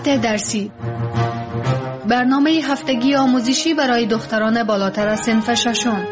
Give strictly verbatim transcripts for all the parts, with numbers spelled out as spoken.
ساعت درسی، برنامه هفتگی آموزشی برای دختران بالاتر از صنف ششم.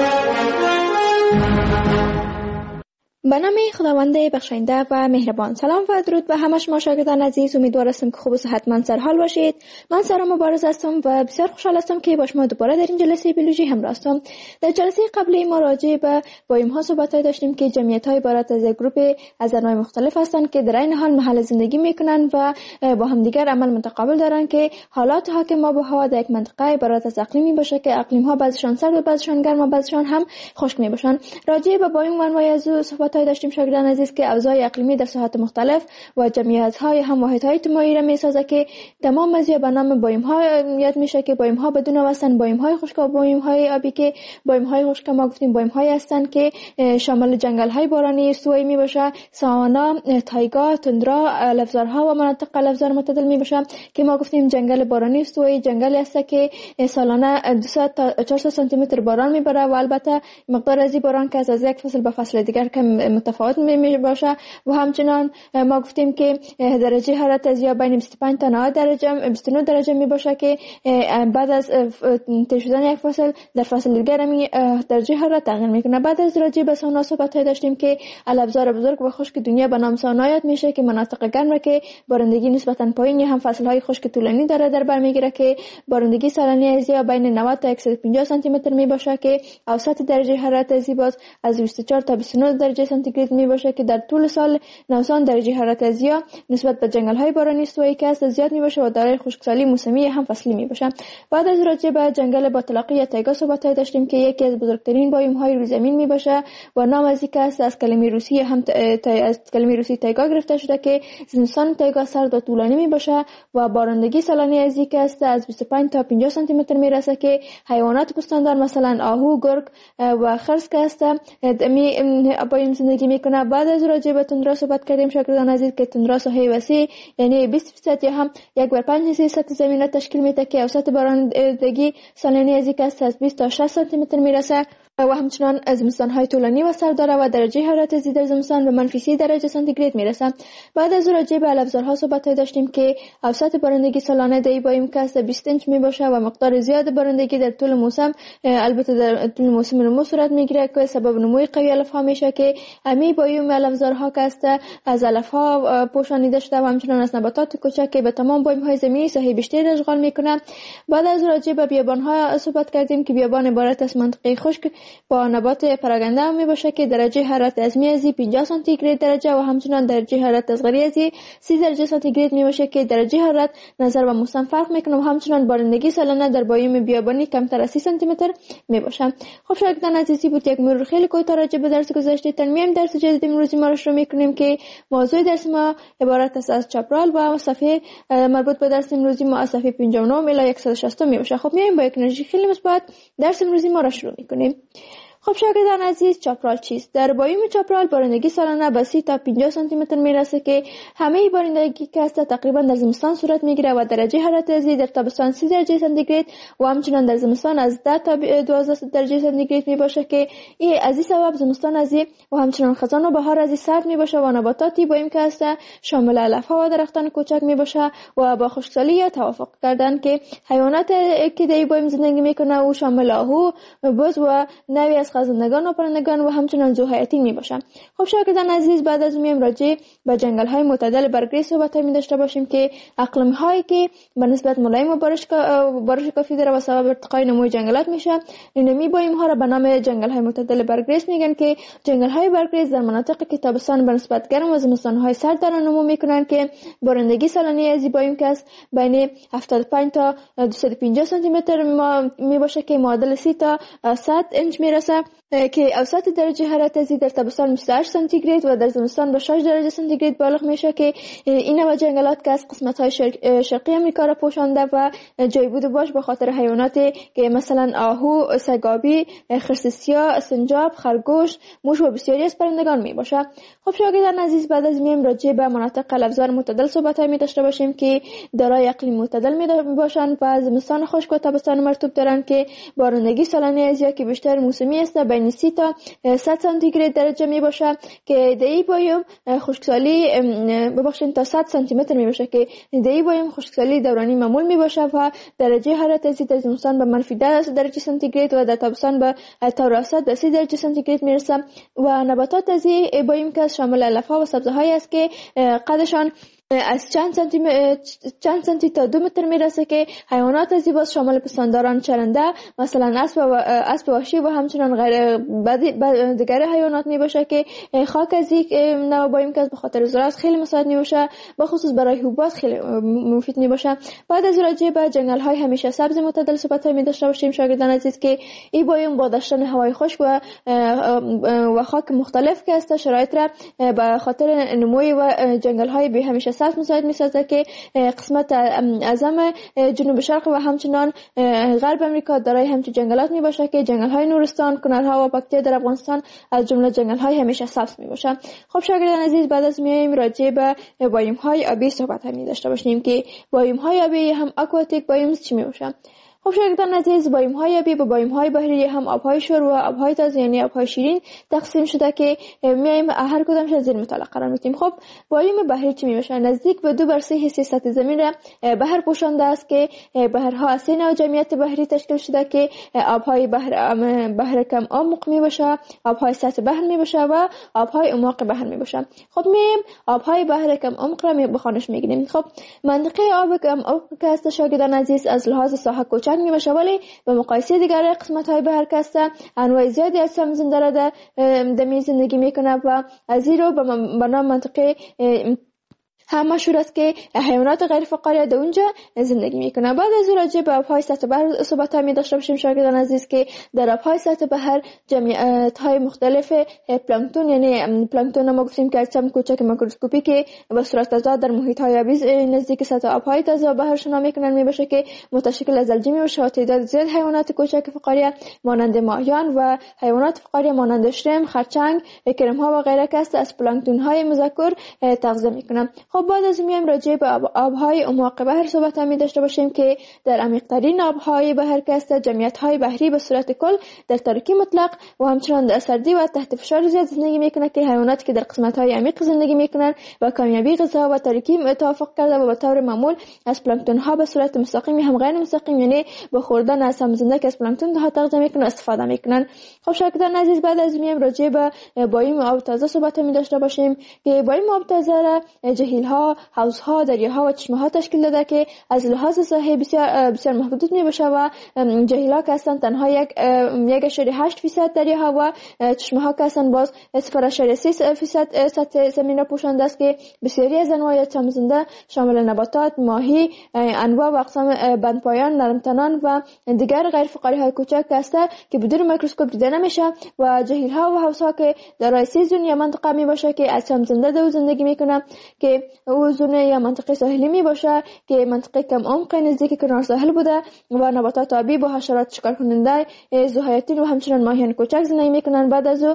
به نام خداوند بخشنده و مهربان. سلام و درود به همه شما شاگردان عزیز. امیدوار هستم که خوب و صحتمند سر حال باشید. من سارا مبارز هستم و بسیار خوشحال هستم که با شما دوباره در این جلسه بیولوژی همراه هستم. در جلسه قبلی ما راجع به بایم ها صحبت داشتیم که جمعیت های عبارت از یک گروه از انواع مختلف هستند که در این حال محل زندگی میکنند و با همدیگر عمل متقابل دارند که حالات حاکم آب و هوا در یک منطقه عبارت از اقلیمی باشه که اقلیم ها بعضشان سرد و بعضشان گرم و بعضشان هم خشک می باشند. راجع به بایم و انواع از صحبت داشتیم شاگردان عزیز که اوضاع اقلیمی در ساحات مختلف و جمعیت های هم واحد های اجتماعی را میسازه که تمام ازیا به نام بایم ها یاد میشه که بایم ها بدون وزن، بایم های خشک و بایم های آبی که بایم های خشک ما گفتیم بایم های هستند که شامل جنگل های بارانی استوایی می باشه، ساوانا، تایگا، تندرا، لفظارها و مناطق لفظار معتدل می باشه که ما گفتیم جنگل بارانی استوایی جنگلی است که سالانه دویست تا چهارصد سانتی متر باران میبره و البته مقدار از این باران که از یک فصل به فصل دیگر کم متفاوت می باشه و همچنان ما گفتیم که درجه حرارت از یا بین بیست و پنج تا نود درجه بیست و نه درجه می باشه که بعد از طی شدن یک فصل در فصل دیگر می درجه حرارت تغییر میکنه. بعد از راجع به سونا صحبت داشتیم که الابزار بزرگ و خشک دنیا به نام سونا یاد میشه که مناطق گرم که بارندگی نسبتا پایین هم فصل های خشک طولانی داره در بر میگیره که بارندگی سالانه از یا بین نود تا صد و پنجاه سانتی متر می باشه که اوسط درجه حرارت از باز از بیست و چهار تا بیست و نه درجه سانتیگراد می باشه که در طول سال نوسان درجه حرارت از یا نسبت به جنگل های بارانی استوایی که است زیاد می باشه و دارای خشکسالی موسمی هم فصلی می باشه. بعد از راجع به جنگل باطلاقی یا تایگا صحبت داشتیم که یکی از بزرگترین بایم های روی زمین می باشه و نام از این است از کلمه روسی هم از کلمه روسی تایگا گرفته شده که زمستان تایگا سرد و طولانی می باشه و بارندگی سالانه از این است از بیست و پنج تا پنجاه سانتی متر می رسه که حیوانات پستاندار مثلا آهو، گرگ و خرس که است می بایم زندگی میکنه. بعد از راجع به تندرا صحبت کردیم شاگردان عزیز که تندرا ساحه وسیع یعنی بیست درصد یا هم یک بر پنج حصه سطح زمین را تشکیل میده که اوسط بارندگی سالانه از این است از بیست تا شصت سانتی متر میرسه و همچنان از زمستان های طولانی و سرد داره و درجه حرارت زیر در زمستان به منفی سی درجه سانتیگراد میرسه. بعد از راجع به الابزارها صحبت داشتیم که اوسط بارندگی سالانه در بایم که است بیست اینچ می باشه و مقدار زیاد بارندگی در طول موسم البته در طول موسم نمو صورت میگیره که سبب نموی قوی علف ها میشه که امی بایم الابزارها که است از علف ها پوشانیده شده و همچنان از نباتات کوچک که به تمام بایم های زمینی ساحه بیشتری اشغال میکنه. بعد از راجع به بیابان ها صحبت کردیم که بیابان عبارت از منطقه خشک با نبات پراگنده می باشه که درجه حرارت از میازی پنجاه سانتیگراد درجه و همچنان درجه حرارت از غریزی سی درجه سانتیگراد می باشه که درجه حرارت نظر به موسم فرق میکنه و همچنان بارندگی سالانه در بایم بیابانی کمتر از سی سانتی متر می باشه. خب شاگردان عزیزی بود یک مرور خیلی کوتاه راجع به درس گذشته. ترمیم درس جدید امروزی ما رو شروع میکنیم که موضوع درس ما عبارت است از چاپرال و صفحه مربوط به درس امروزی ما از صفحه پنجاه و نه الی صد و شصت می باشه. خب میایم با یک انرژی خیلی مثبت درس امروزی ما رو شروع میکنیم. خب شاگردان عزیز چاپرال چیست؟ در بایم چاپرال بارندگی سالانه به سی تا پنجاه سانتی متر میرسه که همه بارندگی که است تقریبا در زمستان صورت میگیره و درجه حرارت از در تابستان سی درجه سانتیگراد و همچنان در زمستان از ده تا دوازده درجه سانتیگراد می باشه که این از این سبب زمستان از و همچنان خزان و بهار از سرد می باشه و نباتاتی بایم که است شامل علف ها و درختان کوچک می باشه و با خشکسالی یا توافق کردن که حیوانات که در بایم زندگی میکنه و شامل آهو، بز و نوعی از خزندگان و پرندگان و همچنان زوحیاتی می باشند. خب شاگردان عزیز بعد از میم راجع به جنگل های معتدل برگریز صحبت می داشته باشیم که اقلیم هایی که به نسبت ملایم و بارش بارش کافی داره و سبب ارتقای نموی جنگلات میشه نمی بایم ها را به نام جنگل های معتدل برگریز میگن که جنگل های برگریز در مناطقی که تابستان به نسبت گرم و زمستان های سرد دارن نمو میکنن که بارندگی سالانه از بایم که است بین هفتاد و پنج تا دویست و پنجاه سانتی متر می باشه که معادل سی تا صد اینچ میرسه که اوسط درجه حرارت از در تابستان بیست و هشت سانتیگراد و در زمستان به شش درجه سانتیگراد بالغ میشه که این نوع جنگلات که از قسمت های شرق شرقی امریکا را پوشانده و جای بود باش به خاطر حیواناتی که مثلا آهو، سگابی، خرس سیاه، سنجاب، خرگوش، موش و بسیاری از پرندگان می باشه. خب شاگردان عزیز بعد از میم راجع به مناطق لفظار معتدل صحبت می داشته باشیم که دارای اقلیم معتدل می باشند و زمستان خشک و تابستان مرطوب دارند که بارندگی سالانه از یا که بیشتر موسمی است بین سی تا صد سانتیگراد درجه می باشه که در این بیوم خشکسالی ببخشید تا صد سانتی متر می باشه که در این بیوم خشکسالی دورانی معمول می باشه و درجه حرارت از زمستان به منفی ده درجه سانتیگراد و در تابستان به تا راست به سی درجه سانتیگراد می رسه و نباتات از این بیوم که شامل علفها و سبزه‌های است که قدشان از چند سانتی چند سانتی تا دو متر میرسه که حیوانات از باز شامل پستانداران چرنده مثلا اسب و اسب وحشی و همچنان غیر دیگر حیوانات می باشه که خاک از یک نوع بایم که به خاطر زراعت خیلی مساعد می باشه به خصوص برای حبوبات خیلی مفید می باشه. بعد از راجع به جنگل های همیشه سبز معتدل صحبت می داشته باشیم شاگردان عزیز که این بایم با داشتن هوای خشک و و خاک مختلف که است شرایط را به خاطر نموی و جنگل های به همیشه سبز مساعد می سازد که قسمت اعظم جنوب شرق و همچنان غرب امریکا دارای همچون جنگلات می باشه که جنگل های نورستان، کنارها و پکتیا در افغانستان از جمله جنگل های همیشه سبز می باشه. خب شاگردان عزیز بعد از میایم راجع به بایوم های آبی صحبت می داشته باشیم که بایوم های آبی هم اکواتیک بایومز چی می باشه. خب شاگردان عزیز بایوم های آبی با بایوم های بحری هم آبهای شور و آبهای تازه یعنی آبهای شیرین تقسیم شده که میایم هر کدامش از زیر مطالعه قرار میدیم. خب بایوم بحری چی میباشه؟ نزدیک به دو بر سه حصه سطح زمین را بحر پوشانده است که بحرها از سه نوع جمعیت بحری تشکیل شده که آبهای بحر بحر کم عمق میباشه، آبهای سطح بحر میباشه و آبهای اعماق بحر میباشه. خب میایم آبهای بحر کم عمق را بخوانش میگیریم. خب منطقه آب کم عمق که است شاگردان عزیز از لحاظ ساحه کوچک می باشه ولی به مقایسه دیگر قسمت های بحر کسته انواع زیادی از سم زنده را در می زندگی میکنه و از این رو به نام منطقه هم مشهور است که حیوانات غیر فقاری در اونجا زندگی میکنن. بعد از راجع به آبهای سطح بحر صحبت می داشته باشیم شاگردان عزیز که در آبهای سطح بحر جمعیت های مختلف پلانکتون یعنی پلانکتون ما گفتیم که اجسام کوچک میکروسکوپی که به صورت تضاد در محیط های آبی نزدیک سطح آبهای تازه بحر شنا میکنن می باشه که متشکل از الجی می باشه و تعداد زیاد حیوانات کوچک فقاری مانند ماهیان و حیوانات فقاری مانند شرم، خرچنگ، کرم ها و غیره که از پلانکتون های مذکور تغذیه میکنن. خب بعد از میایم راجع به آب، آبهای اعماق بحر صحبت می داشته باشیم که در عمیق‌ترین آبهای بحر که است جمعیت‌های بحری به صورت کل در تاریکی مطلق و همچنان در سردی و تحت فشار زیاد زندگی میکنه که حیواناتی که در قسمت‌های عمیق زندگی میکنن و کامیابی غذا و تاریکی توافق کرده و به طور معمول از پلانکتون‌ها به صورت مستقیم هم غیر مستقیم یعنی با خوردن از سم زنده که از پلانکتون ها تغذیه میکنن استفاده میکنن. خب شاگردان عزیز بعد از میایم راجع به بایوم آب تازه صحبت می داشته باشیم که بایوم آب تازه را جهیل‌ها، حوض‌ها، دریاها و چشمه‌ها تشکیل داده که از لحاظ ساحه بسیار بسیار محدود می باشه و جهیل‌ها که هستند تنها یک یک اشاره هشت درصد دریاها و چشمه‌ها که هستند باز صفر اشاره سه درصد سطح زمین را پوشانده است که بسیاری از انواع چمزنده شامل نباتات، ماهی، انواع و اقسام بندپایان، نرمتنان و دیگر غیر فقاری‌های کوچک هستند که بدون میکروسکوپ دیده نمیشه و جهیل‌ها و حوض‌ها که دارای سه زون یا منطقه می باشه که از چمزنده در زندگی میکنه که او زونه یا منطقه ساحلی می باشه که منطقه کم عمق نزدیک کنار ساحل بوده و نباتات آبی با حشرات شکار کننده ذوحیاتین و همچنین ماهیان کوچک زندگی میکنن. بعد از او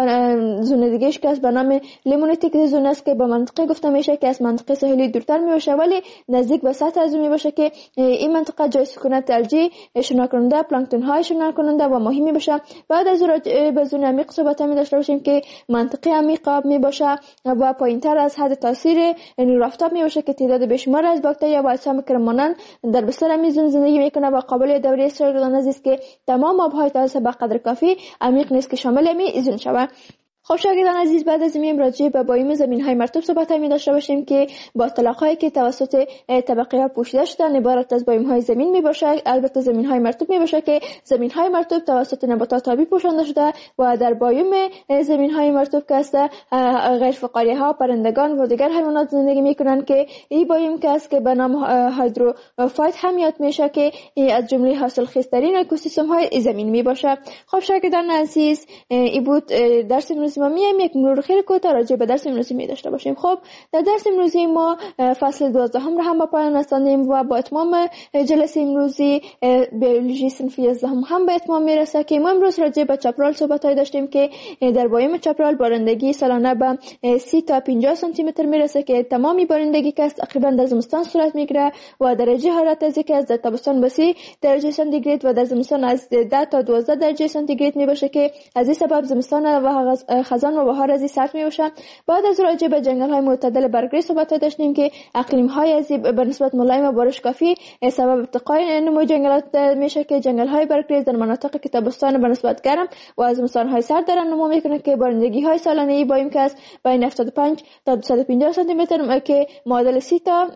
زونه دیگه‌اش که به نام لیمونیتیک زون است که به منطقه گفته میشه که از منطقه ساحلی دورتر می باشه ولی نزدیک به سطح از می باشه که این منطقه جای سکونت الجی شنا کننده پلانکتون های شنا کننده و ماهی می باشه. بعد از او به زونه عمیق صحبت می داشته باشیم که منطقه عمیق آب می باشه و پایینتر از حد تاثیر نور آفتاب می باشه که تعداد بیشمار از باکتریا و اجسام کرمانند در بستر میزون زندگی میکنه و قابل دوره شاگردان عزیز که تمام آبهای تازه به قدر کافی عمیق نیست که شامل میزون شود. خب شاگردان عزیز بعد از میایم راجع به بایوم زمین‌های مرطوب صحبت می داشته باشیم که با اطلاق‌هایی که توسط طبقه ها پوشیده شدن عبارت از بایوم‌های زمین می باشه. البته زمین‌های مرطوب می باشه که زمین‌های مرطوب توسط نباتات آبی پوشانده شده و در بایوم زمین‌های مرطوب که است غیر فقاری‌ها، پرندگان و دیگر حیوانات زندگی می‌کنند که این بایوم که است که به نام هایدروفایت هم یاد میشه که از جمله حاصلخیزترین اکوسیستم‌های زمین می باشه. خب شاگردان عزیز این بود درس امروز امروزی ما میایم یک مرور خیلی کوتاه راجع به درس امروزی می داشته باشیم. خب در درس امروزی ما فصل دوازدهم را هم با پایان رساندیم و با اتمام جلسه امروزی بیولوژی صنف یازدهم هم به اتمام میرسه که ما امروز راجع به چپرال صحبت‌های داشتیم که در بایم چپرال بارندگی سالانه به سی تا پنجاه سانتی متر میرسه که تمامی بارندگی که تقریبا در زمستان صورت میگیره و درجه حرارت از یک از در تابستان به سی درجه سانتیگراد و در زمستان از ده تا دوازده درجه سانتیگراد می باشه که از این سبب زمستان و خزان و بهار از این سرد می باشه. بعد از راجع به جنگل های معتدل برگری صحبت داشتیم که اقلیم های از به نسبت ملایم و بارش کافی سبب ارتقای نمو جنگلات میشه که جنگل های برگری در مناطق که تابستان به نسبت گرم و از زمستان های سرد دارن نمو میکنه که بارندگی های سالانه ای با این که است بین هفتاد و پنج تا دویست و پنجاه سانتی متر که معادل سی تا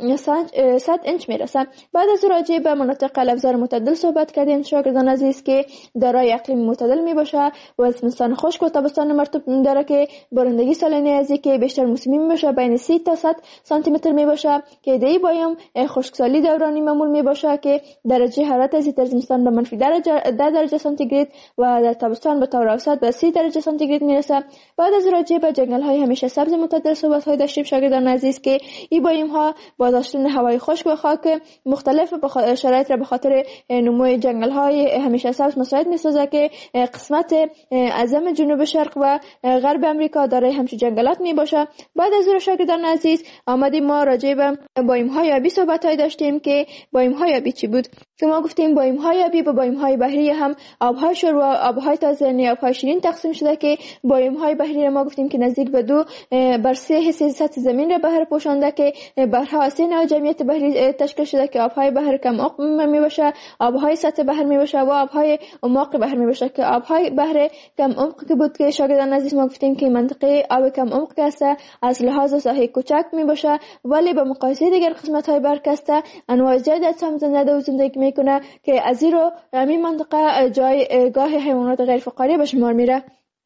صد انچ میرسه. بعد از راجع به مناطق لفظار معتدل صحبت کردیم شاگردان عزیز که دارای اقلیم معتدل می باشه و زمستان خشک و تابستان مرطوب داره که بارندگی سالانه از که بیشتر موسمی می باشه بین سی تا صد سانتی متر می باشه که دی بایم خشکسالی دورانی معمول می باشه که درجه حرارت از در زمستان به منفی درجه ده درجه سانتیگراد و در تابستان به طور اوسط به سی درجه سانتیگراد می رسه. بعد از راجع به جنگل های همیشه سبز معتدل صحبت های داشتیم شاگردان عزیز که این بایم ها با داشتن هوای خشک و خاک مختلف به شرایط را به خاطر نمو جنگل های همیشه سبز مساعد می سازه که قسمت اعظم جنوب شرق و غرب امریکا دارای همچون جنگلات می باشه. بعد از اون شاگردان عزیز آمدیم ما راجع به بایم های آبی صحبت های داشتیم که بایم های آبی چی بود که ما گفتیم بایم های آبی با بایم های بحری هم آبهای شور و آبهای تازه یا آبهای شیرین تقسیم شده که بایم های بحری را ما گفتیم که نزدیک به دو بر سه حصه سطح زمین را بحر پوشانده که بحرها از سه نوع جمعیت بحری تشکیل شده که آبهای بحر کم عمق می باشه، آبهای سطح بحر می باشه و آبهای عمق بحر می باشه که آبهای بحر کم عمق که بود که شاگردان عزیز ما گفتیم که منطقه آب کم عمق که از لحاظ ساحه کوچک می باشه ولی به مقایسه دیگر قسمت های بحر که انواع زیادی از هم زنده و زندگی میکنه که از این رو همین منطقه جایگاه حیوانات غیر فقاریه به شمار میره.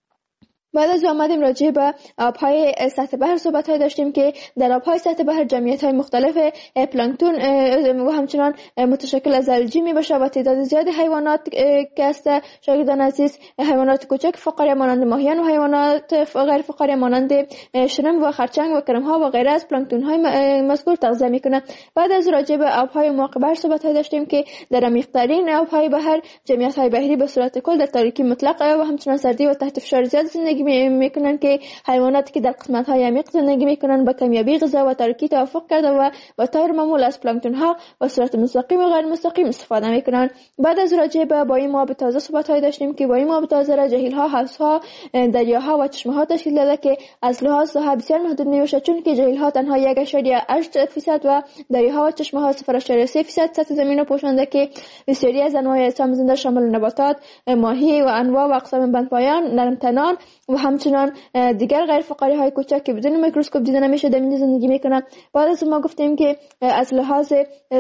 بعد از آمدیم راجع به آبهای سطح بحر صحبت های داشتیم که در آبهای سطح بحر جمعیت های مختلف پلانکتون و همچنان متشکل از الژی می باشه و تعداد زیاد حیوانات که است شاگردان عزیز حیوانات کوچک فقاریه مانند ماهیان و حیوانات غیر فقاریه مانند شرم و خرچنگ و کرم ها و غیره از پلانکتون های مذکور تغذیه میکنه. بعد از راجع به آبهای عمق بحر صحبت های داشتیم که در عمیق‌ترین آبهای بحر جمعیت های بحری به صورت کل در تاریکی مطلق و همچنان سردی و تحت فشار زیاد زندگی میکنن که حیواناتی که در قسمت های عمیق زندگی میکنن با کمیابی غذا و تاریکی توافق کرده و با طور معمول از پلانکتون ها به صورت مستقیم و غیر مستقیم استفاده میکنن. بعد از راجع به بایم آب تازه صحبت های داشتیم که بایم آب تازه را جهیل ها، حوض ها، دریاها و چشمه ها تشکیل داده که از لحاظ ساحه بسیار محدود میشه چون که جهیل ها تنها یک اشاریه هشت درصد و دریاها و چشمه ها صفر اشاریه سه درصد سطح زمین را پوشانده که بسیاری از انواع اجسام زنده شامل نباتات، ماهی و انواع و اقسام بندپایان، نرمتنان و همچنان دیگر غیر فقاری های کوچک که بدون میکروسکوپ دیده نمیشه در اینجا زندگی میکنن. بعد از ما گفتیم که از لحاظ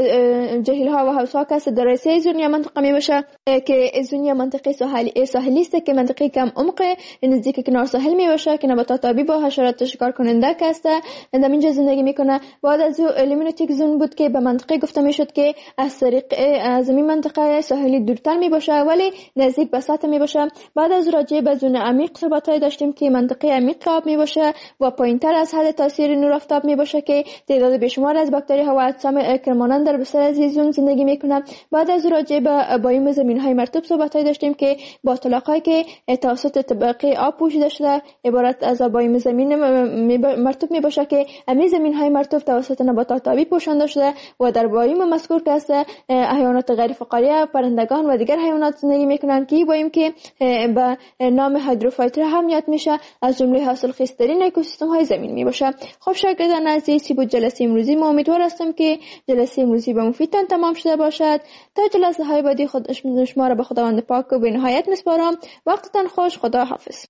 جهیل ها و حوض ها که دارای سه زونیا منطقه می باشه که زونیا منطقه ساحلی ساحلی است که منطقه کم عمق نزدیک کنار ساحل می باشه که نباتات آبی با حشرات شکار کننده که است در اینجا زندگی میکنه. بعد از او الیمینوتیک زون بود که به منطقه گفته میشد که از طریق از این منطقه ساحلی دورتر می باشه ولی نزدیک به سطح می باشه. بعد از راجع به زون عمیق صحبت داشتیم که منطقه عمیق آب می باشه و پایینتر از حد تاثیر نور آفتاب می باشه که تعداد بیشمار از باکتری ها و اجسام کرمانند در بسیار از زون زندگی میکنند. بعد از راجع به بایم زمین های مرطوب صحبت های داشتیم که با طلاقایی که توسط طبقه آب پوشیده شده عبارت از بایم زمین مرطوب می باشه که همین زمین های مرطوب توسط نباتات آبی پوشانده شده و در بایم مذکور که است حیوانات غیر فقاریه، پرندگان و دیگر حیوانات زندگی میکنند که بایم که به نام هایدروفایتر هم یاد میشه از جمله حاصلخیزترین اکوسیستم های زمین می باشه. خب شاگردان عزیز بود جلسه امروزی ما امیدوار هستم که جلسه امروزی به مفیدتان تمام شده باشد. تا جلسه های بعدی خود شما را به خداوند پاک و به نهایت میسپارم. وقتتان خوش. خدا حافظ.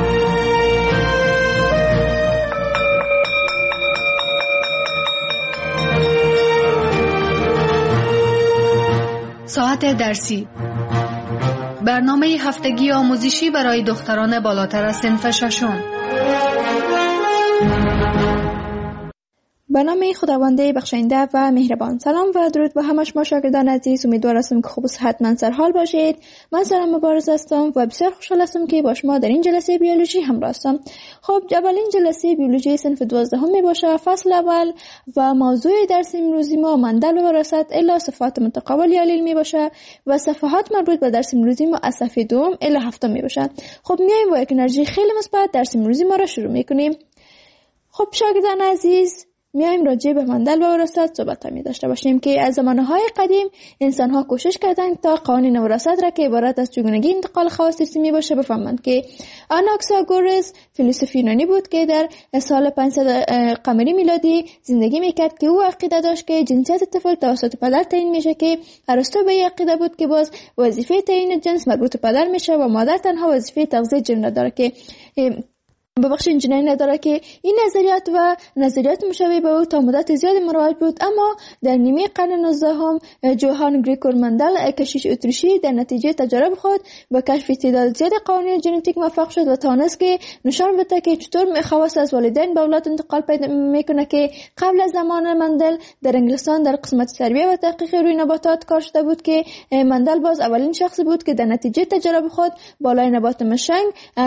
ساعت درسی برنامه هفتگی آموزشی برای دختران بالاتر از صنف ششم. به نام خداوند بخشنده و مهربان. سلام و درود به همه شما شاگردان عزیز. امیدوار هستم که خوب و صحتمند سرحال باشید. من سارا مبارز هستم و بسیار خوشحال هستم که با شما در این جلسه بیولوژی همراه هستم. خب اولین جلسه بیولوژی صنف دوازدهم می باشه، فصل اول، و موضوع درس امروزی ما مندل و وراثت الی صفات متقابل یا الیل می باشه و صفحات مربوط به درس امروزی ما از صفحه دوم الی هفتم می باشه. خب میایم با یک انرژی خیلی مثبت درس امروزی ما را شروع میکنیم. خب شاگردان عزیز، میایم راجع به مندل و وراثت صحبت می داشته باشیم که از زمانهای قدیم انسان ها کوشش کردند تا قوانین وراثت را که عبارت از چگونگی انتقال خواص جسمی باشه بفهمند. که آناکساگورس فیلسوف یونانی بود که در سال پانصد قمری میلادی زندگی میکرد که او عقیده داشت که جنسیت طفل توسط پدر تعیین میشه، که ارسطو به عقیده بود که باز وظیفه تعیین جنس مربوط به پدر میشه و مادر تنها وظیفه تغذیه جن داره، که ببخشید جنین نداره. که این نظریات و نظریات مشابه به او تا مدت زیادی مروج بود، اما در نیمه قرن نوزدهم جوهان گریگور مندل کشیش اتریشی در نتیجه تجارب خود با کشف تعداد زیاد قوانین ژنتیک موفق شد و توانست که نشان بده که چطور خواص از والدین به اولاد انتقال پیدا میکنه. که قبل از زمان مندل در انگلستان در قسمت تربیه و تحقیق روی نباتات کار شده بود، که مندل باز اولین شخصی بود که در نتیجه تجارب خود بالای نبات مشنگ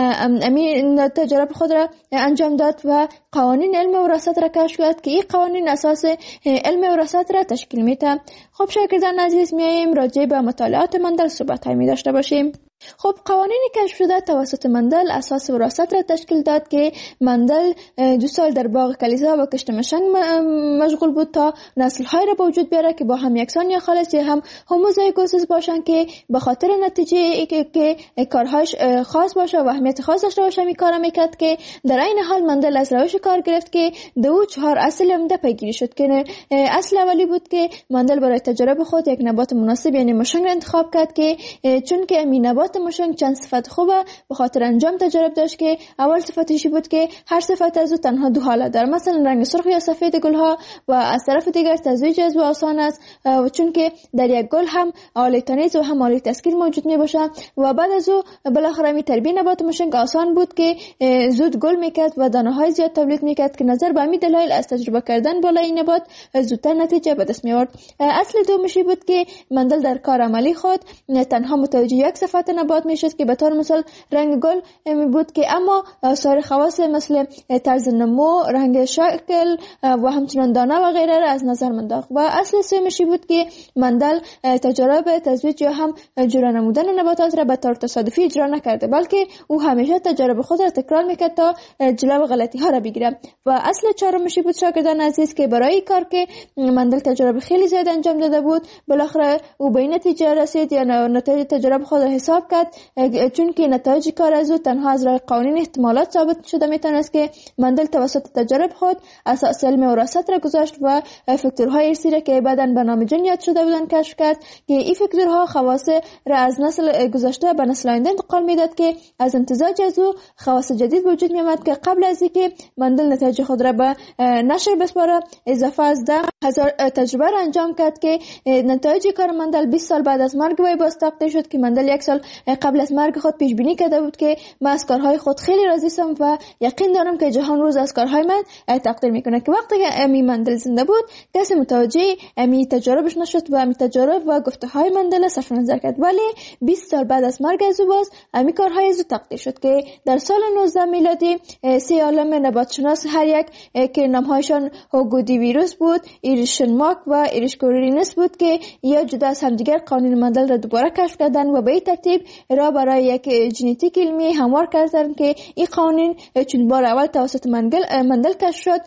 امین تجارب خود را انجام داد و قوانین علم وراثت را کشف کرد، که این قوانین اساس علم وراثت را تشکیل میده. خب شاگردان عزیز، میایم راجع به مطالعات مندل صحبت می داشته باشیم. خب قوانین کشف شده توسط مندل اساس وراثت را تشکیل داد، که مندل دو سال در باغ کلیسا و کشت مشنگ مشغول بود تا نسل های را به وجود بیاره که با هم یکسان یا خالص یا هم هوموزایگوسیس باشن، که به خاطر نتیجه که, که کارهاش خاص باشه و اهمیت خاص داشته باشه می کار میکرد. که در این حال مندل از روش کار گرفت که دو چهار اصل عمده پیگیری شد. که اصل اولی بود که مندل برای تجربه خود یک نبات مناسب یعنی مشنگ را انتخاب کرد، که چون که این نبات مشنگ چند صفت خوبه به خاطر انجام تجربه داشت. که اول صفتش بود که هر صفت از او تنها دو حالت داره، مثلا رنگ سرخ یا سفید گلها، و از طرف دیگر تزویج از او آسان است و چون که در یک گل هم آله تنیز و هم آله تسکیر موجود می باشه. و بعد از او بالاخره می تربیت نبات مشنگ آسان بود که زود گل میکرد و دانه های زیاد تولید میکرد، که نظر به همین دلایل از تجربه کردن بالای این نبات زودتر نتیجه به دست می آورد. اصل دومشی بود که مندل در کار عملی خود تنها متوجه یک صفت نبات میشد، که به طور مثال رنگ گل می بود، که اما سایر خواص مثل طرز نمو، رنگ شکل و همچنان دانه و غیره را از نظر منداخت. و اصل سومشی بود که مندل تجربه تزویج یا هم جلو نمودن نباتات را به طور تصادفی اجرا نکرده، بلکه او همیشه تجربه خود را تکرار میکرد تا جلو غلطی ها را بگیره. و اصل چهارمشی بود شاگردان عزیز که برای کار که مندل تجربه خیلی زیاد انجام داده بود، بالاخره او به این نتیجه رسید یا نتایج تجربه خود را حساب کرد، چون که نتایج کار از او تنها از راه قوانین احتمالات ثابت شده میتونست. که مندل توسط تجربه خود اساس علم وراثت را گذاشت و فاکتورهای ارثی را که بعداً به نام جن یاد شده بودند کشف کرد، که این فاکتورها خواص را از نسل گذشته به نسل آینده انتقال میداد، که از امتزاج از او خواص جدید وجود میامد. که قبل از اینکه مندل نتایج خود را به نشر بسپاره اضافه از ده هزار تجربه را انجام کرد، که نتایج کار مندل بیست سال بعد از مرگ وی باز تقدیر شد. که مندل یک سال قبل از مرگ خود پیش بینی کرده بود که من از کارهای خود خیلی راضی هستم و یقین دارم که جهان روز از کارهای من تقدیر میکنه. که وقتی که امی مندل زنده بود کسی متوجه امی تجاربش نشد و امی تجارب و گفته های مندل صرف نظر کرد، ولی بیست سال بعد از مرگ از او باز امی کارهای از او تقدیر شد. که در سال نوزده میلادی سه عالم نبات شناس هر یک که نامهایشان هوگودی ویروس بود، ایریشنماک و ایریشکورینس بود، که یا جدا از همدیگر قوانین مندل را دوباره کشف کردند و به این ترتیب را برای یک ژنتیک علمی هموار کردند. که این قوانین چون بار اول توسط مندل کشف شد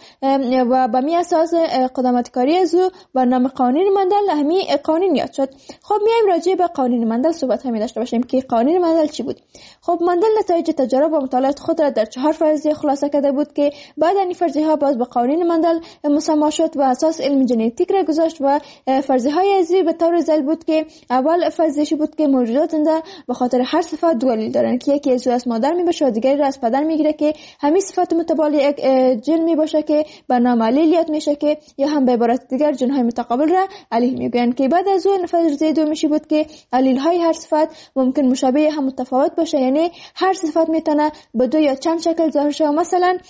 و به می اساس قدامت کاری از او با نام قوانین مندل همین قوانین یاد شد. خب میایم راجع به قوانین مندل صحبت همی داشته باشیم که قوانین مندل چی بود. خب مندل نتایج تجارب و مطالعات خود را در چهار فرضیه خلاصه کرده بود، که بعد این فرضیه ها باز به قوانین مندل مسما شد و اساس علم ژنتیک را گذاشت. و فرضیه های ازی به طور ذیل بود که اول فرضیه بود که موجودات زنده به خاطر هر صفت دو دلیل دارن، که یکی از از مادر می باشه و دیگری را از پدر میگیره، که همین صفات متبادل یک جن می باشه که به نام الیل یاد میشه، که یا هم به عبارت دیگر جن های متقابل را الیل میگن. که بعد از اون فرضیه دومی بود که الیل های هر صفت ممکن مشابه هم متفاوت باشه، یعنی هر صفت میتونه به دو یا چند شکل ظاهر شه. مثلا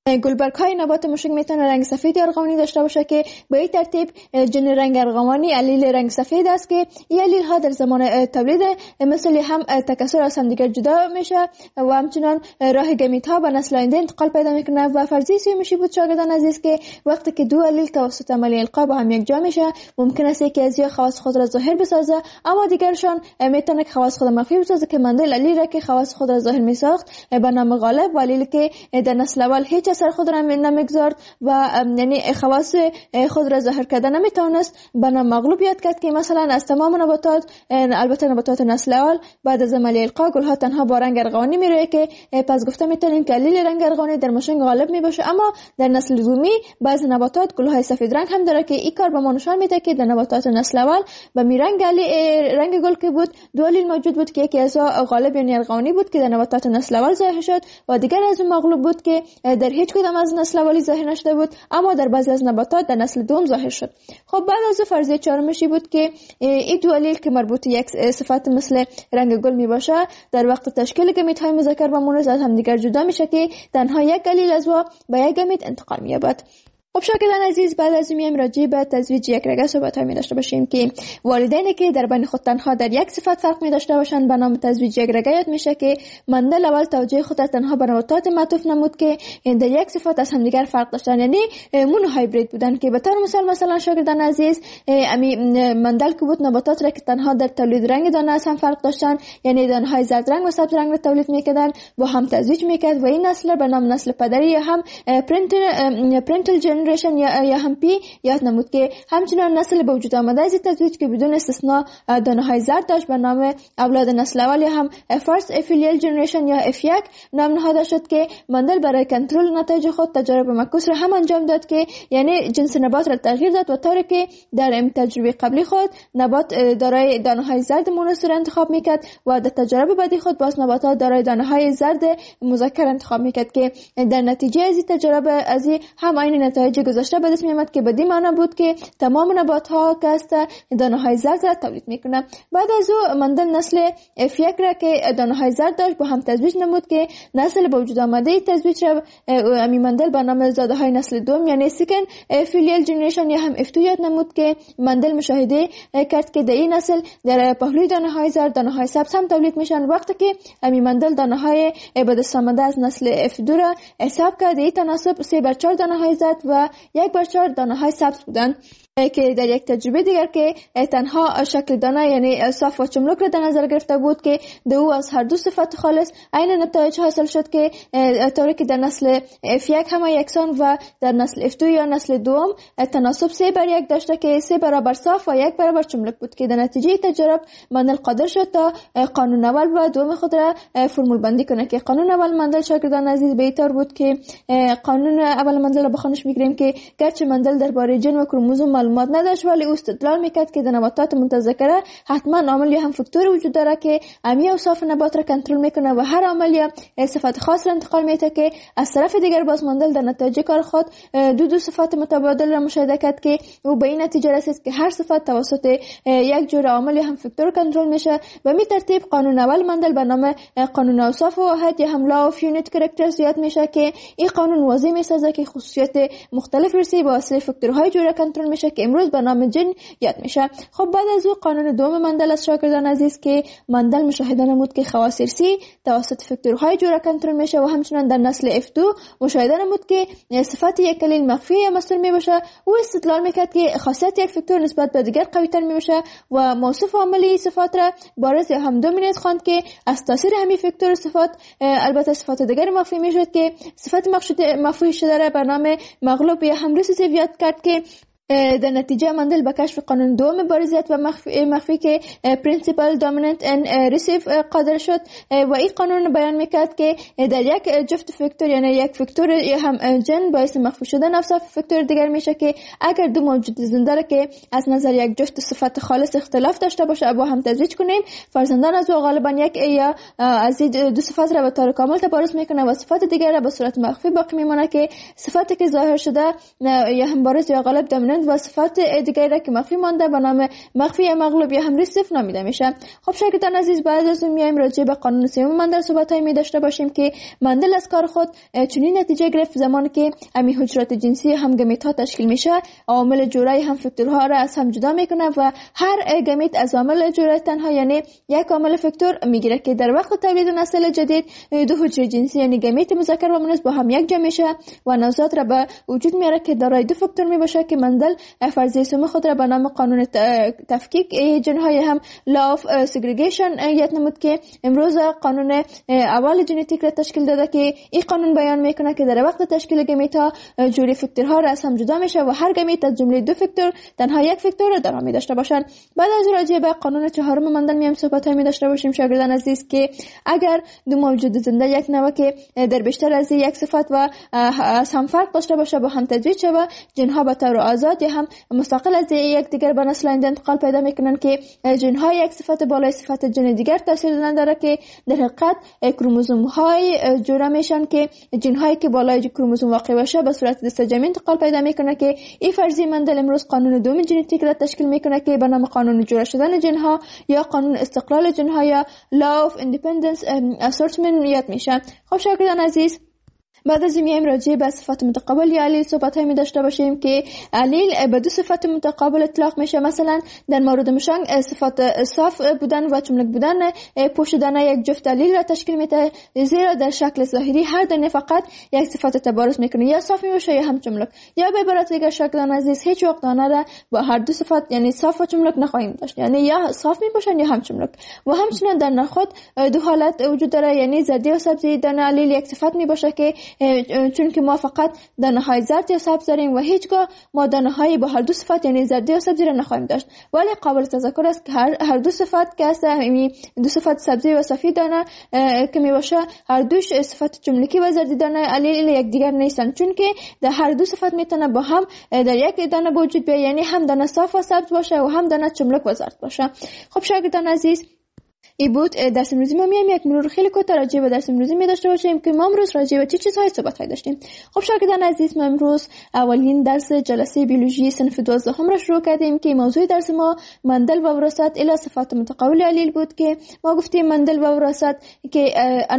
گلبرگ های نبات مشک میتونه رنگ سفید یا ارغوانی داشته باشه که به این ترتیب جن رنگ ارغوانی علیل رنگ سفید است که این علیل ها در زمان تولید مثل هم تکثر از هم دیگر جدا میشه و همچنان راه گمیت ها به نسل آینده انتقال پیدا میکنه. و فرضیه سومی بود شاگردان عزیز که وقتی که دو علیل توسط عملیه القا با هم یک جا میشه ممکن است که از یا خواص خود را ظاهر بسازه اما دیگرشان میتونه که خواص خود مخفی بسازه که مندل علیل را که خواص خود را ظاهر میساخت به نام غالب و علیل که در نسل اول هیچ اثر خود را نمیگذارد و یعنی خواص خود را ظاهر کرده نمیتونست به نام مغلوب یاد کرد که مثلا از تمام نباتات البته نباتات نسل اول بعد از عملیه القا گلها تنها با رنگ ارغوانی میروه که پس گفته میتونیم که علیل رنگ ارغوانی در مشنگ غالب میباشه. اما در نسل دومی بعضی نباتات گلهای سفید رنگ هم داره که این کار به ما نشان میده که در نباتات نسل اول به می رنگ رنگ گل که بود دو علیل موجود بود که یکی از غالب یعنی ارغوانی بود که در نباتات نسل اول ظاهر شد و دیگر از اون مغلوب بود که در هیچ کدام از نسل اولی ظاهر نشده بود اما در بعضی از نباتات در نسل دوم ظاهر شد. خب بعد از فرضیه چهارمشی بود که این دو علیل که مربوط یک صفت مثل رنگ گل می باشه در وقت تشکیل گمیت های مذکر و مؤنث از هم دیگر جدا میشه که تنها یک علیل از و به یک گمیت انتقال می‌یابد. خب شاگردان عزیز بعد از این راجع به تزویج یک رگه صحبت می داشته باشیم که والدینی که در بین خود تنها در یک صفت فرق می داشته باشند به نام تزویج یک رگه یاد میشه که مندل اول توجه خود تنها به نباتات معطوف نمود که در یک صفت از همدیگر فرق داشتن یعنی مونو هایبرید بودن که به طور مثال مثلا شاگردان عزیز امی مندل که بود نباتات را که تنها در تولید رنگ دانه از هم فرق داشتن یعنی دانه های زرد رنگ و سبز رنگ را تولید میکردن با هم تزویج میکرد و این نسل به نام نسل پدری یا هم پرنتل جنریشن یا یا هم پی یاد نمود که همچنان نسل به وجود آمده از تزویج که بدون استثناء دانه های زرد داشت به نام اولاد نسل اول یا هم فرست افیلیل جنریشن یا اف یک نام نهاده شد که مندل برای کنترل نتایج خود تجارب معکوس را هم انجام داد که یعنی جنس نبات را تغییر داد و طوری که در این تجربه قبلی خود نبات دارای دانه های زرد مونث را انتخاب میکرد و در تجربه بعدی خود باز نباتات دارای دانه های زرد مذکر انتخاب میکرد که در نتیجه از این تجربه از هم عین نتایج گذشته به دست میامد که بدین معنا بود که تمام نبات ها که است دانه های زرد را تولید میکنه. بعد از او مندل نسل اف یک را که دانه های زرد داشت با هم تزویج نمود که نسل به وجود آمده تزویج را امی مندل به نام زاده های نسل دوم یعنی سکن فیلیل جنریشن یا هم اف دو یاد نمود که مندل مشاهده کرد که در این نسل در پهلوی دانه های زرد دانه های سبز هم تولید میشن وقتی که امی مندل دانه های به دست آمده از نسل اف دو را حساب کرد این تناسب سه بر چهار دانه های زرد و یک بر چهار دانه های سبز بودند که در یک تجربه دیگر که تنها شکل دانه یعنی صاف و چملک را در نظر گرفته بود که دو از هر دو صفت خالص عین نتایج حاصل شد که طوری که در نسل اف یک هم یکسان و در نسل اف دو یا نسل دوم تناسب سه بر یک داشته که سه برابر صاف و یک برابر چملک بود که در نتیجه تجربه مندل قادر شد تا قانون اول و دوم خود را فرمول بندی کنه که قانون اول مندل شاگردان عزیز به طور بود که قانون اول مندل را بخونش میگیریم که گرچه مندل درباره ژن و کروموزوم معلومات نداشت ولی او استدلال میکرد که در نباتات متذکره حتما عامل یا هم فاکتور وجود داره که امی اوصاف نبات را کنترل میکنه و هر عامل یا صفت خاص را انتقال میده که از طرف دیگر باز مندل در نتایج کار خود دو دو صفات متبادل را مشاهده کرد که او به این نتیجه رسید که هر صفت توسط یک جور عامل یا هم فاکتور کنترل میشه و می ترتیب قانون اول مندل به نام قانون اوصاف واحد یا هم لا اف یونیت کاراکترز یاد میشه که این قانون واضح میسازه که خصوصیات مختلف رسی با واسطه فاکتورهای جوره کنترل میشه که امروز به نام جن یاد میشه. خب بعد از او قانون دوم مندل از شاگردان عزیز که مندل مشاهده نمود که خواص ارثی توسط فاکتورهای جوره کنترل میشه و همچنین در نسل اف دو مشاهده نمود که صفت یک کلیل مخفی یا مستور میباشه. او استدلال میکرد که خاصیت یک فاکتور نسبت به دیگر قوی تر میباشه و موصوف عاملی صفات را بارز یا هم دومینیت خواند که از تاثیر همین فاکتور صفات البته صفات دیگر مخفی میشد که صفت مخفی شده را به نام مغلوب یا هم ریسیسیو یاد کرد که در نتیجه مندل به کشف قانون دوم بارزیت و مخفی, مخفی که پرینسیپل دامیننت ان ریسیو قادر شد و این قانون بیان میکرد که در یک جفت فاکتور یعنی یک فاکتور یا هم جن باعث مخفی شدن اوصاف فاکتور دیگر میشه که اگر دو موجود زنده را که از نظر یک جفت صفت خالص اختلاف داشته باشه با هم تزویج کنیم فرزندان از او غالبا یک یا از دو صفت را به طور کامل تبارز میکنه و صفت دیگر را به صورت مخفی باقی میمونه که صفتی که ظاهر شده یا هم بارز یا غالب دامیننت کامپوننت و صفت دیگری را که مخفی مانده به نام مخفی مغلوب یا هم ریسیف نامیده میشه. خب شاگردان عزیز، بعد از اون میایم راجع به قانون سوم مندل صحبت‌های می داشته باشیم که مندل از کار خود چنین نتیجه گرفت زمانی که امی حجرات جنسی هم گمیت ها تشکیل میشه، عوامل جوره هم فاکتورها را از هم جدا میکنه و هر گمیت از عامل جوره تنها یعنی یک عامل فاکتور میگیره که در وقت تولید نسل جدید دو حجره جنسی یعنی گمیت مذکر و مؤنث با هم یک جا میشه و نوزاد را به وجود میاره که دارای دو فاکتور میباشه که مندل فرضیه سوم خود را به نام قانون تفکیک ژن‌های هم لا اف سگریگیشن یاد نمود که امروز قانون اول ژنتیک را تشکیل داده که این قانون بیان میکنه که در وقت تشکیل گمیت ها جوری فاکتورها را از هم جدا میشه و هر گمیت از جمله دو فاکتور تنها یک فاکتور را دارا می داشته باشند. بعد از راجع به قانون چهارم مندل میام صحبت های می داشته باشیم شاگردان عزیز که اگر دو موجود زنده یک نوع که در بیشتر از یک صفت و از هم فرق داشته باشه با هم تجوید شود، جنها به طور آزاد یا هم مستقل از یک دیگر به نسل آینده انتقال پیدا میکنن که جنها یک صفت بالای صفت جن دیگر تاثیر داره که در حقیقت کروموزوم های جوره میشن که جنهایی که بالای کروموزوم واقع باشه به صورت دستجمعی انتقال پیدا میکنه که این فرضیه مندل امروز قانون دوم ژنتیک را تشکیل میکنه که به نام قانون جوره شدن جنها یا قانون استقلال جنها یا law of independence assortment یاد میشه. خب شاگردان عزیز، بعد از این میایم راجع به صفات متقابل یا علیل صحبت می داشته باشیم که علیل به دو صفات متقابل اطلاق میشه. مثلا در مورد مشنگ صفات صاف بودن و چملک بودن پوشیدن یک جفت علیل را تشکیل میده، زیرا در شکل ظاهری هر دانه فقط یک صفت تبارز میکنه، یا صاف میشه یا هم چملک. یا به عبارت دیگر شاگردان عزیز، هیچ وقت دانه را با هر دو صفت یعنی صاف و چملک نخواهیم داشت، یعنی یا صاف میباشن یا هم چملک. و همچنین در نخود دو حالت وجود داره، یعنی زردی و سبزی. دانه علیل یک صفت میباشه که چون که ما فقط دانه های زرد یا سبز داریم و هیچگاه ما دانه های با هر دو صفت یعنی زردی و سبزی را نخواهیم داشت. ولی قابل تذکر است که هر, هر دو صفت که است، یعنی دو صفت سبزی و سفید دانه که می باشه، هر دوش صفت جملکی و زردی دانه علیل یک دیگر نیستند، چون که در هر دو صفت میتونه با هم در یک دانه وجود بیاید، یعنی هم دانه صاف و سبز باشه و هم دانه چملک و زرد باشه. خب شاگردان عزیز، ای بود درس امروزی ما میام یک مرور خیلی کوتاه راجع به درس امروزی می داشته باشیم که ما امروز راجع به چه چیزهای صحبت های داشتیم. خب شاگردان عزیز، ما امروز اولین درس جلسه بیولوژی صنف دوازدهم را شروع کردیم که موضوع درس ما مندل و وراثت الی صفات متقابل علیل بود که ما گفتیم مندل و وراثت که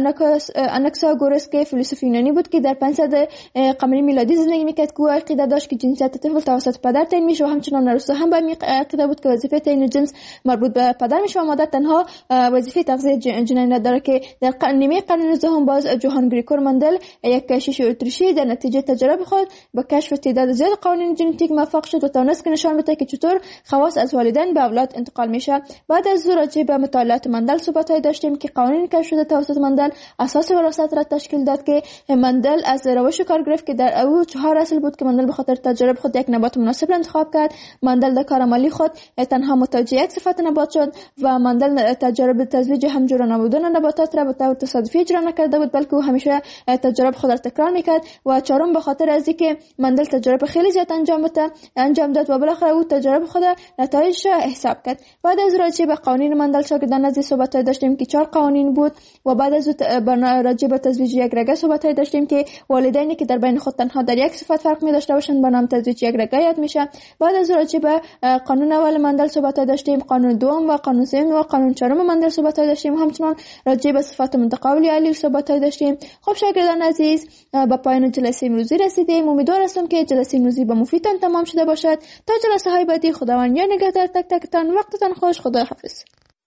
اناکساگورس که فیلسوف یونانی بود که در پانصد قمری میلادی زندگی میکرد که عقیده داشت که جنسیت طفل توسط پدر تعیین میشه و همچنان ارسطو هم به عقیده بود که وظیفه تعیین جنس مربوط به پدر میشه و مادر تنها وظیفه تغذیه جنین نداره که در نیمه قرن نوزدهم باز جوهان گریگور مندل یک کشیش اتریشی در نتیجه تجربه خود با کشف تعداد زیاد قوانین ژنتیک موفق شد و توانست که نشان بده که چطور خواص از والدین به اولاد انتقال میشه. بعد از راجع به مطالعات مندل صحبت داشتیم که قوانین کشف شده توسط مندل اساس وراثت را تشکیل داد که مندل از روش کار گرفت که در او چهار اصل بود که مندل به خاطر تجربه خود یک نبات مناسب را انتخاب کرد. مندل در کار عملی خود تنها متوجه یک صفت نبات شد و مندل تجربه تزویج همجور نبودن نباتات را به طور تصادفی اجرا نکرده بود، بلکه او همیشه تجربه خود را تکرار میکرد. و چهارم به خاطر از اینکه مندل تجربه خیلی زیاد انجام داد انجام داد و بالاخره او تجربه خود نتایج حساب کرد. بعد از راجع به قوانین مندل شاگردان عزیز صحبت داشتیم که چهار قوانین بود و بعد از راجع به تزویج یک رگه صحبت داشتیم که والدینی که در بین خود تنها در یک صفت فرق می داشته باشند به نام تزویج یک رگه یاد میشه. بعد از راجع به قانون اول مندل صحبت داشتیم، قانون دوم و قانون سوم و قانون چهارم مندل صحبت داشتیم، همچنان راجع به صفات متقابل علیل صحبت داشتیم. خب شاگردان عزیز، با پایان جلسه امروزی رسیدیم. امیدوار هستم که جلسه امروزی به مفیدتان تمام شده باشد. تا جلسه های بعدی خداوند یا نگهدار تک تکتان. وقتتان خوش. خدا حافظ.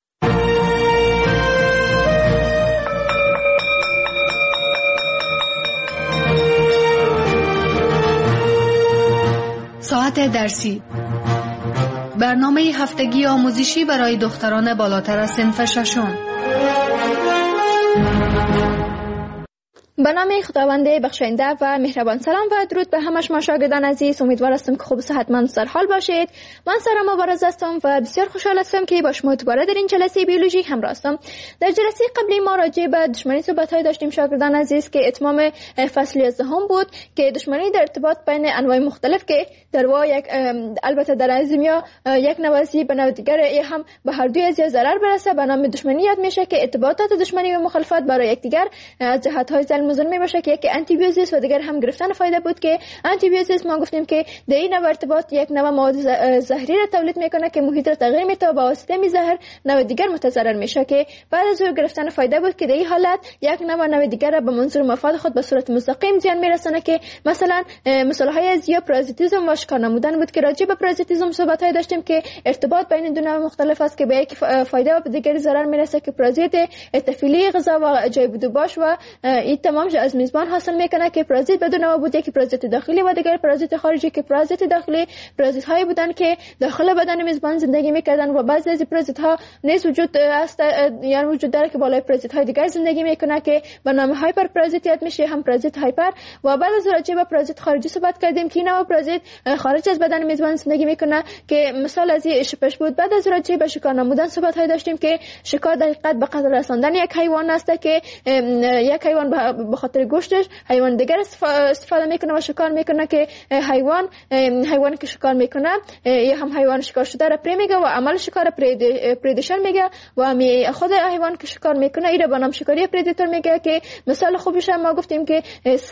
ساعت درسی، برنامه هفتگی آموزشی برای دختران بالاتر از صنف ششم. به نام خداوند بخشنده و مهربان، سلام و درود به همه شما شاگردان عزیز. امیدوار هستم که خوب و صحتمند سر حال باشید. من سارا مبارز هستم و بسیار خوشحال هستم که با شما دوباره در این جلسه بیولوژی همراه هستم. در جلسه قبلی ما راجع به دشمنی صحبت‌های داشتیم شاگردان عزیز که اتمام فصل یازدهم بود که دشمنی در ارتباط بین انواع مختلف که در واقع یک البته در ازمیا یک نوازی به نوع دیگر هم به هر دوی از ضرر برسه به نام دشمنی یاد میشه که ارتباطات دشمنی و مخالفت برای یکدیگر از جهت‌های ظلم موضوع می باشه که یکی آنتی بیوزیس و دیگر هم گرفتن فایده بود که آنتی بیوزیس ما گفتیم که در این نوع ارتباط یک نوع مواد زهری را تولید میکنه که محیط را تغییر میده و با واسطه می زهر نوع دیگر متضرر میشه که بعد از او گرفتن فایده بود که در این حالت یک نوع نوع دیگر را به منظور مفاد خود به صورت مستقیم زیان میرسونه که مثلا مثال های از یا پارازیتیسم و شکار نمودن بود که راجع به پارازیتیسم صحبت های داشتیم که ارتباط بین دو نوع مختلف است که به یک فایده و به دیگر ضرر میرسه که پارازیت تفعیلی غذا و جای بدوباش و این تمام از میزبان حاصل میکنه که پارازیت به دو نوع بود، یکی پارازیت داخلی و دیگر پارازیت خارجی که پارازیت داخلی پارازیت هایی بودن که داخل بدن میزبان زندگی میکردن و بعضی از پارازیت ها نیز وجود است یعنی وجود داره که بالای پارازیت های دیگر زندگی میکنه که به نام هایپر پارازیتیت میشه، هم پارازیت هایپر. و بعد از راجع به پارازیت خارجی صحبت کردیم که نوع پارازیت خارج از بدن میزبان زندگی میکنه که مثال از این شپش بود. بعد از راجع به شکار نمودن صحبت های داشتیم که شکار در حقیقت به قتل رساندن یک حیوان است که یک حیوان به خاطر گوشتش حیوان دیگر استفاده میکنه و شکار میکنه که حیوان حیوانی که شکار میکنه یا هم حیوان شکار شده را پری میگه و عمل شکار پریدیشن میگه و هم خود حیوان که شکار میکنه ایره به نام شکاری پریدیتور میگه که مثال خوبش ما گفتیم که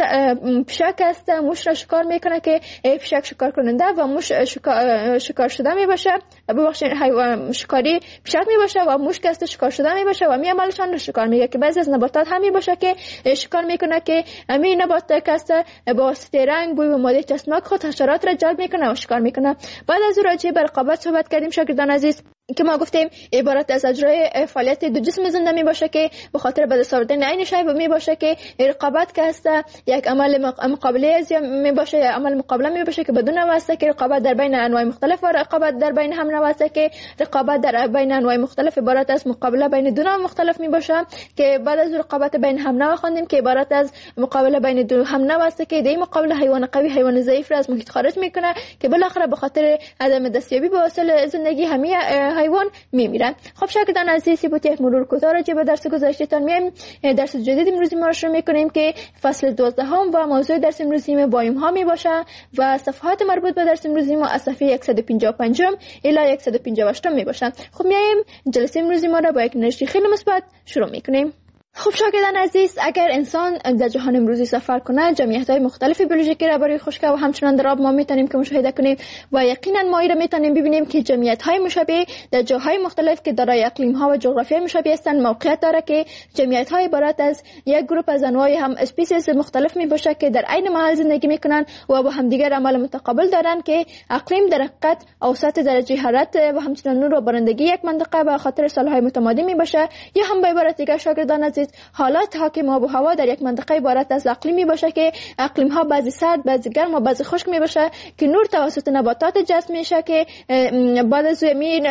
پشک است موش را شکار میکنه که پشک شکار کننده و موش شکار, شکار شده میباشه ببخشید حیوان شکاری پشک میباشه و موش که است شکار شده میباشه و می عملشان را شکار میگه که بعضی از نباتات هم میباشه که شکار میکنه که همین نبات که است با واسطه رنگ بوی و ماده چسبناک خود حشرات را جلب میکنه و شکار میکنه. بعد از راجع به رقابت صحبت کردیم شاگردان عزیز که ما گفتیم عبارت از اجرای فعالیت دو جسم زنده می باشه که به خاطر به دست آوردن عین شی می باشه که رقابت که است یک عمل مقابله از می باشه یا عمل مقابله می باشه که بدون واسطه که رقابت در بین انواع مختلف و رقابت در بین هم نواسطه که رقابت در بین انواع مختلف عبارت از مقابله بین دو نوع مختلف می باشه که بعد از رقابت بین هم نوع خواندیم که عبارت از مقابله بین دو هم نواسطه که در مقابله حیوان قوی حیوان ضعیف را از محیط خارج میکنه که بالاخره به خاطر عدم دستیابی به وسایل زندگی همه حیوان میمیرن. خب شاگردان عزیزی بود یک مرور کوتاه راجع به درس گذشتهتان میایم. درس جدید امروزی ما رو شروع میکنیم که فصل دوازده هم و موضوع درس امروزی ما بایوم ها می باشه و صفحات مربوط به درس امروزی ما از صفحه صد و پنجاه و پنج الی صد و پنجاه و هشت می باشه. خب میایم جلسه امروزی ما رو با یک انرژی خیلی مثبت شروع میکنیم. خب شاگردان عزیز، اگر انسان در جهان امروزی سفر کنه جمعیت‌های مختلف بیولوژیکی را برای خشکی و همچنان در آب ما میتونیم که مشاهده کنیم و یقینا ما را میتونیم ببینیم که جمعیت‌های مشابه در جاهای مختلف که دارای اقلیم‌ها و جغرافیای مشابه هستند موقعیت داره که جمعیت‌های عبارت از یک گروه از انواع هم اسپیسیز مختلف میباشه که در عین محل زندگی میکنن و با همدیگر عمل متقابل دارن که اقلیم در حقیقت اوسط درجه حرارت و همچنان نور و بارندگی یک منطقه به خاطر سالهای متمادی میباشه یا هم به عبارت دیگر شاگردان عزیز حالات حاکم آب و هوا در یک منطقه عبارت از اقلیمی باشه که اقلیم ها بعضی سرد بعضی گرم و بعضی خشک می باشه که نور توسط نباتات جذب میشه که بعد از می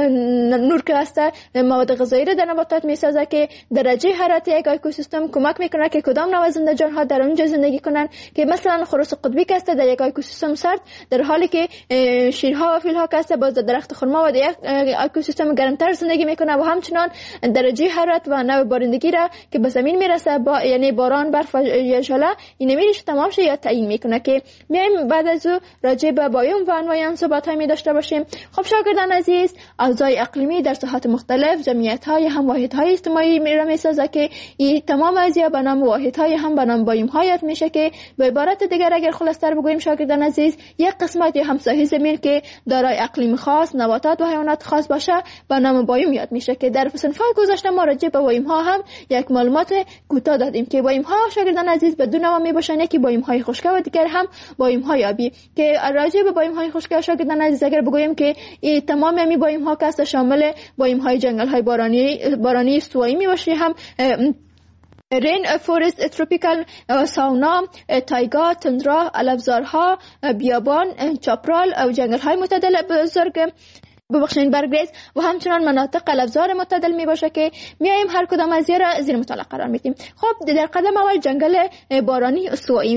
نور که هست مواد غذایی را در نباتات میسازه که درجه حرارت یک اکوسیستم کمک میکنه که کدام نوع زنده جان ها در اونجا زندگی کنن که مثلا خروس قطبی که است در یک اکوسیستم سرد در حالی که شیرها و فیلها که است باز در درخت خرما و در یک اکوسیستم گرمتر زندگی میکنه و همچنان درجه حرارت و نوع بارندگی را که به زمین میرسه با یعنی باران برف یا ژله این میریش تمام شه یا تعیین میکنه که میایم بعد از او راجع به بایوم و انواع آن صحبت های می داشته باشیم. خب شاگردان عزیز، اوضاع اقلیمی در ساحات مختلف جمعیت های هم واحد های اجتماعی می را میسازه که این تمام ازیا به نام واحد های هم به نام بایوم ها یاد میشه که به عبارت دیگر اگر خلاصتر بگوییم شاگردان عزیز یک قسمت یا هم ساحه زمین که دارای اقلیم خاص نباتات و حیوانات خاص باشه به نام بایوم یاد میشه که در صنف‌های گذشته ما راجع به بایوم ها هم یک معلومات کوتاه دادیم که بایوم ها شاگردان عزیز به دو نوع می باشن، یکی بایوم های خشکی و دیگر هم بایوم های آبی که راجع به بایوم های خشکی شاگردان عزیز اگر بگویم که این تمام می بایوم ها که شامل بایوم های جنگل های بارانی بارانی استوایی می باشه، هم رین فورست، تروپیکال ساونا، تایگا، تندرا، علفزارها، بیابان، چاپرال و جنگل های معتدل بزرگ ببخشید برگریز و همچنان مناطق علفزار معتدل می باشه که میایم هر کدام از را زیر مطالعه قرار میدیم. خب در قدم اول جنگل بارانی استوایی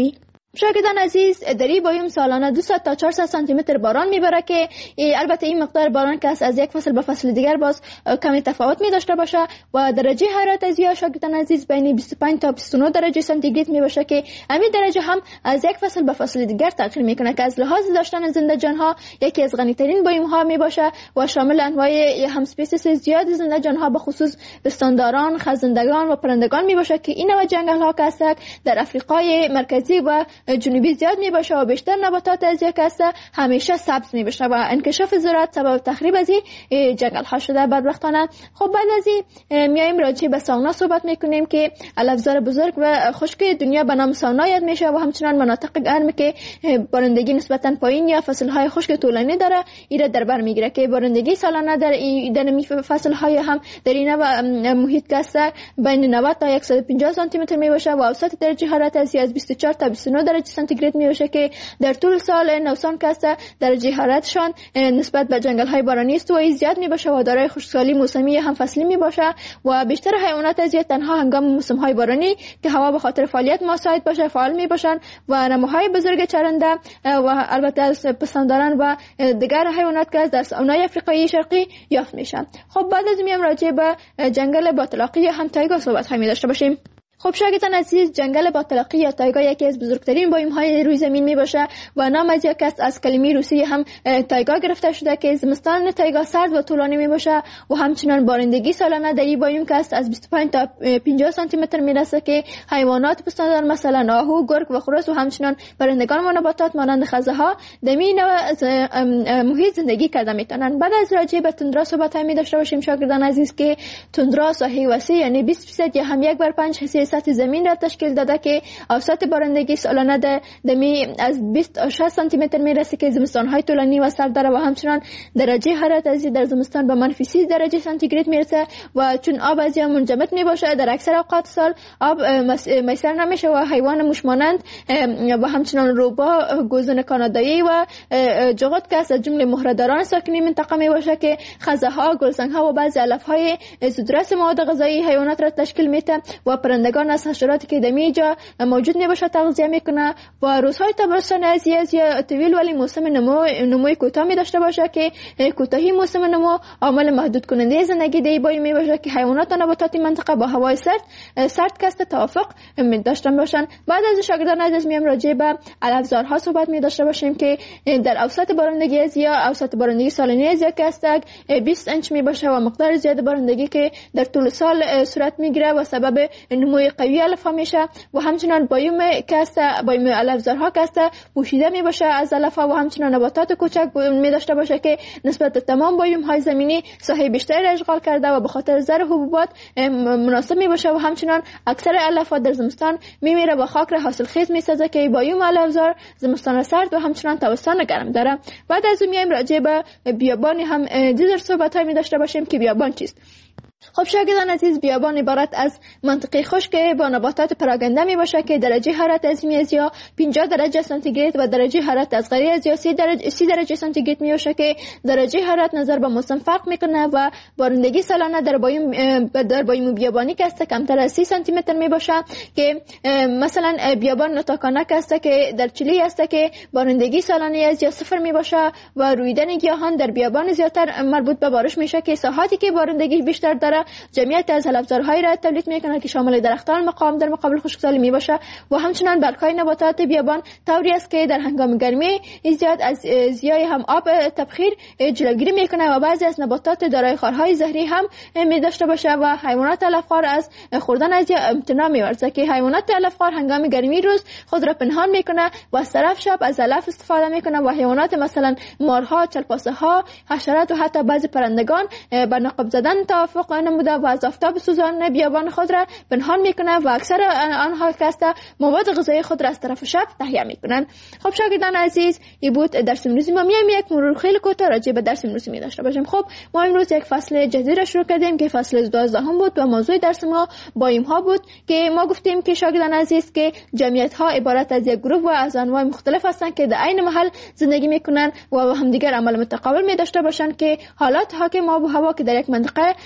شاگردان عزیز، در این بایوم سالانه دویست تا چهارصد سانتی متر باران میبره که البته این مقدار باران که از یک فصل به فصل دیگر باز کمی تفاوت می داشته باشه و درجه حرارت از یا شاگردان عزیز بین بیست و پنج تا بیست و نه درجه سانتیگراد می باشه که همین درجه هم از یک فصل به فصل دیگر تغییر میکنه که از لحاظ داشتن زنده جان ها یکی از غنی ترین بایوم ها می باشه و شامل انواع هم اسپیسیس زیاد زنده جان ها به خصوص پستانداران، خزندگان و پرندگان می باشه که این نوع جنگل ها که است در افریقای مرکزی و جنوبی زیاد می باشه و بیشتر نباتات از یک است همیشه سبز می باشه و انکشاف زراعت سبب تخریب از این جنگل ها شده بدبختانه. خب بعد از این میایم راجع به ساونا صحبت میکنیم که الابزار بزرگ و خشک دنیا به نام ساونا یاد میشه و همچنان مناطق گرم که بارندگی نسبتا پایین یا فصل های خشک طولانی داره ایره در بر میگیره که بارندگی سالانه در این فصل های هم در این محیط که بین نود تا صد و پنجاه سانتی متر می باشه و اوسط درجه حرارت از بیست و چهار تا بیست و نه درجه سانتیگراد می باشه که در طول سال نوسان که درجه حرارتشان نسبت به جنگل های بارانی استوایی زیاد می باشه و دارای خشکسالی موسمی هم فصلی می باشه و بیشتر حیوانات از تنها هنگام موسم های بارانی که هوا به خاطر فعالیت مساعد باشه فعال می باشن و نموهای بزرگ چرنده و البته از پستانداران و دیگر حیوانات که در ساونای افریقایی شرقی یافت میشن. خب بعد از میام راجع به جنگل باطلاقی هم تایگا صحبت های می داشته باشیم. خب شاگردان عزیز، جنگل باطلاقی یا تایگا یکی از بزرگترین بایوم های روی زمین می باشه و نام از یک است از کلمه روسی هم تایگا گرفته شده که زمستان تایگا سرد و طولانی می باشه و همچنان بارندگی سالانه در این بایوم که است از بیست و پنج تا پنجاه سانتی متر می رسه که حیوانات پستاندار مثلا آهو، گرگ و خروس و همچنان پرندگان و نباتات مانند خزه ها در این محیط زندگی کرده میتونن. بعد از راجع به تندرا صحبت می داشته باشیم شاگردان عزیز که تندرا ساحه وسیع یعنی بیست درصد یا هم یک بر پنج حصه سطح زمین را تشکیل داده که اوسط بارندگی سالانه در دمی از بیست تا شصت سانتی متر میرسه که زمستان های طولانی و سرد داره و همچنان درجه حرارت از در زمستان به منفی سی درجه سانتیگراد میرسه و چون آب از این منجمد میباشه در اکثر اوقات سال آب میسر نمیشه و حیوان موشمانند و همچنان روبا، گوزن کانادایی و جغد که از جمله مهره‌داران ساکنین منطقه میباشه که خزه ها، گلسنگ ها و بعضی علف های زودرس مواد غذایی حیوانات را تشکیل میده و پرندگان از حشراتی که در اینجا موجود نباشه تغذیه میکنه و روزهای تابستان از یا طویل ولی موسم نمو نموی کوتاه می داشته باشه که کوتاهی موسم نمو عامل محدود کننده زندگی در بایوم می باشه که حیوانات و نباتات منطقه با هوای سرد سرد کست توافق می داشته باشن. بعد از شاگردان عزیز میام راجع به الابزارها صحبت می داشته باشیم که در اوسط بارندگی از یا اوسط بارندگی سالانه از یا که بیست انچ می باشه و مقدار زیاد بارندگی که در طول سال صورت میگیره و سبب نموی قوی علف ها میشه و همچنان بایوم که است بایوم الابزارها که است پوشیده می باشه از علف ها و همچنان نباتات کوچک می داشته باشه که نسبت به تمام بایوم های زمینی ساحه بیشتری را اشغال کرده و به خاطر زر حبوبات مناسب می باشه و همچنان اکثر علف ها در زمستان می میره و خاک را حاصل خیز می سازه که بایوم الابزار زمستان سرد و همچنان تابستان گرم داره. بعد از اون میایم راجع به بیابان هم دیگر صحبت های می داشته باشیم که بیابان چیست. خب شاگردان عزیز، بیابان عبارت از منطقه خشک با نباتات پراگنده می باشه که درجه حرارت از میز یا پنجاه درجه سانتیگراد و درجه حرارت از غیر از یا سی درجه سی درجه سانتیگراد می باشه که درجه حرارت نظر به موسم فرق میکنه و بارندگی سالانه در بایوم در بایوم بیابانی که است کمتر از سی سانتی متر می باشه که مثلا بیابان نتاکانه که است که در چیلی است که بارندگی سالانه از یا صفر می باشه و رویدن گیاهان در بیابان زیاتر مربوط به بارش میشه که ساحاتی که بارندگی بیشتر داره جمعیت از الابزارهای را تولید میکنه که شامل درختان مقام در مقابل خشکسالی می باشه و همچنان برگ‌های نباتات بیابان طوری است که در هنگام گرمی زیاد از زیای هم آب تبخیر جلوگیری میکنه و بعضی از نباتات دارای خارهای زهری هم می داشته باشه و حیوانات علفخوار از خوردن از امتناع می‌ورزه که حیوانات علفخوار هنگام گرمی روز خود را پنهان میکنه و از طرف شب از علف استفاده میکنه و حیوانات مثلا مارها، چلپاسه ها، حشرات و حتی بعضی پرندگان به نقب زدن توافق نموده و از آفتاب سوزان بیابان خود را پنهان میکنه و اکثر آنها کسته مواد غذایی خود را از طرف شب تهیه میکنن. خب شاگردان عزیز، این بود درس امروزی ما. میایم یک مرور خیلی کوتاه راجع به درس امروزی می داشته باشیم. خب ما امروز یک فصل جدید را شروع کردیم که فصل دوازدهم بود و موضوع درس ما بایوم ها بود که ما گفتیم که شاگردان عزیز که جمعیت ها عبارت از یک گروه و از انواع مختلف هستند که در عین محل زندگی میکنن و همدیگر عمل متقابل می داشته باشند که حالات حاکم آب و هوا که در یک منطقه می باشه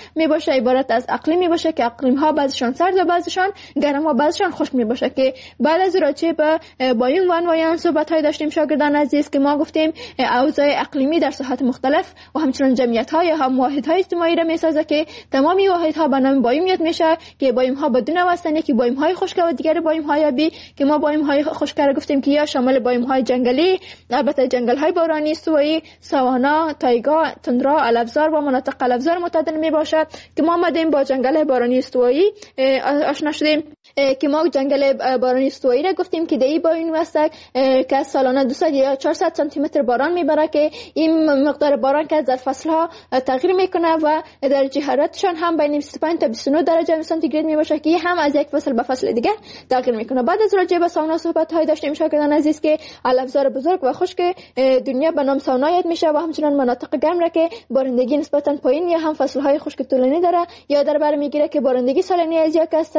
باشه عبارت از اقلیمی باشه که اقلیم ها بعضشان سرد و بعضشان گرم و بعضشان خشک می باشه که بعد از راجع به بایوم و انواع آن صحبت های داشتیم شاگردان عزیز که ما گفتیم اوضاع اقلیمی در ساحات مختلف و همچنین جمعیت های هم واحد های اجتماعی را می سازه که تمامی واحد ها به نام بایوم یاد میشه که بایوم ها بدون واسطه که بایوم های خشک و دیگر بایوم های آبی که ما بایوم های خشک را گفتیم که یا شامل بایوم های جنگلی، البته جنگل های بارانی، استوایی، ساوانا، تایگا، تندرا، علفزار و مناطق علفزار متعدد می باشد که ما آمدیم با جنگل بارانی استوایی آشنا شدیم که ما جنگل بارانی استوایی را گفتیم که دی بایوم است که سالانه دویست یا چهارصد سانتی متر باران میبره که این مقدار باران که در فصل ها تغییر میکنه و درجه حرارتشان هم بین بیست و پنج تا بیست و نه درجه سانتیگراد میباشه که هم از یک فصل به فصل دیگر تغییر میکنه. بعد از راجع به ساونا صحبت های داشتیم شاگردان عزیز که علفزار بزرگ و خشک دنیا به نام ساونا یاد میشه و همچنین مناطق گرم را که بارندگی نسبتا پایین یا هم فصل های خشک طولانی داره یا در بر میگیره که بارندگی سالانه از یک است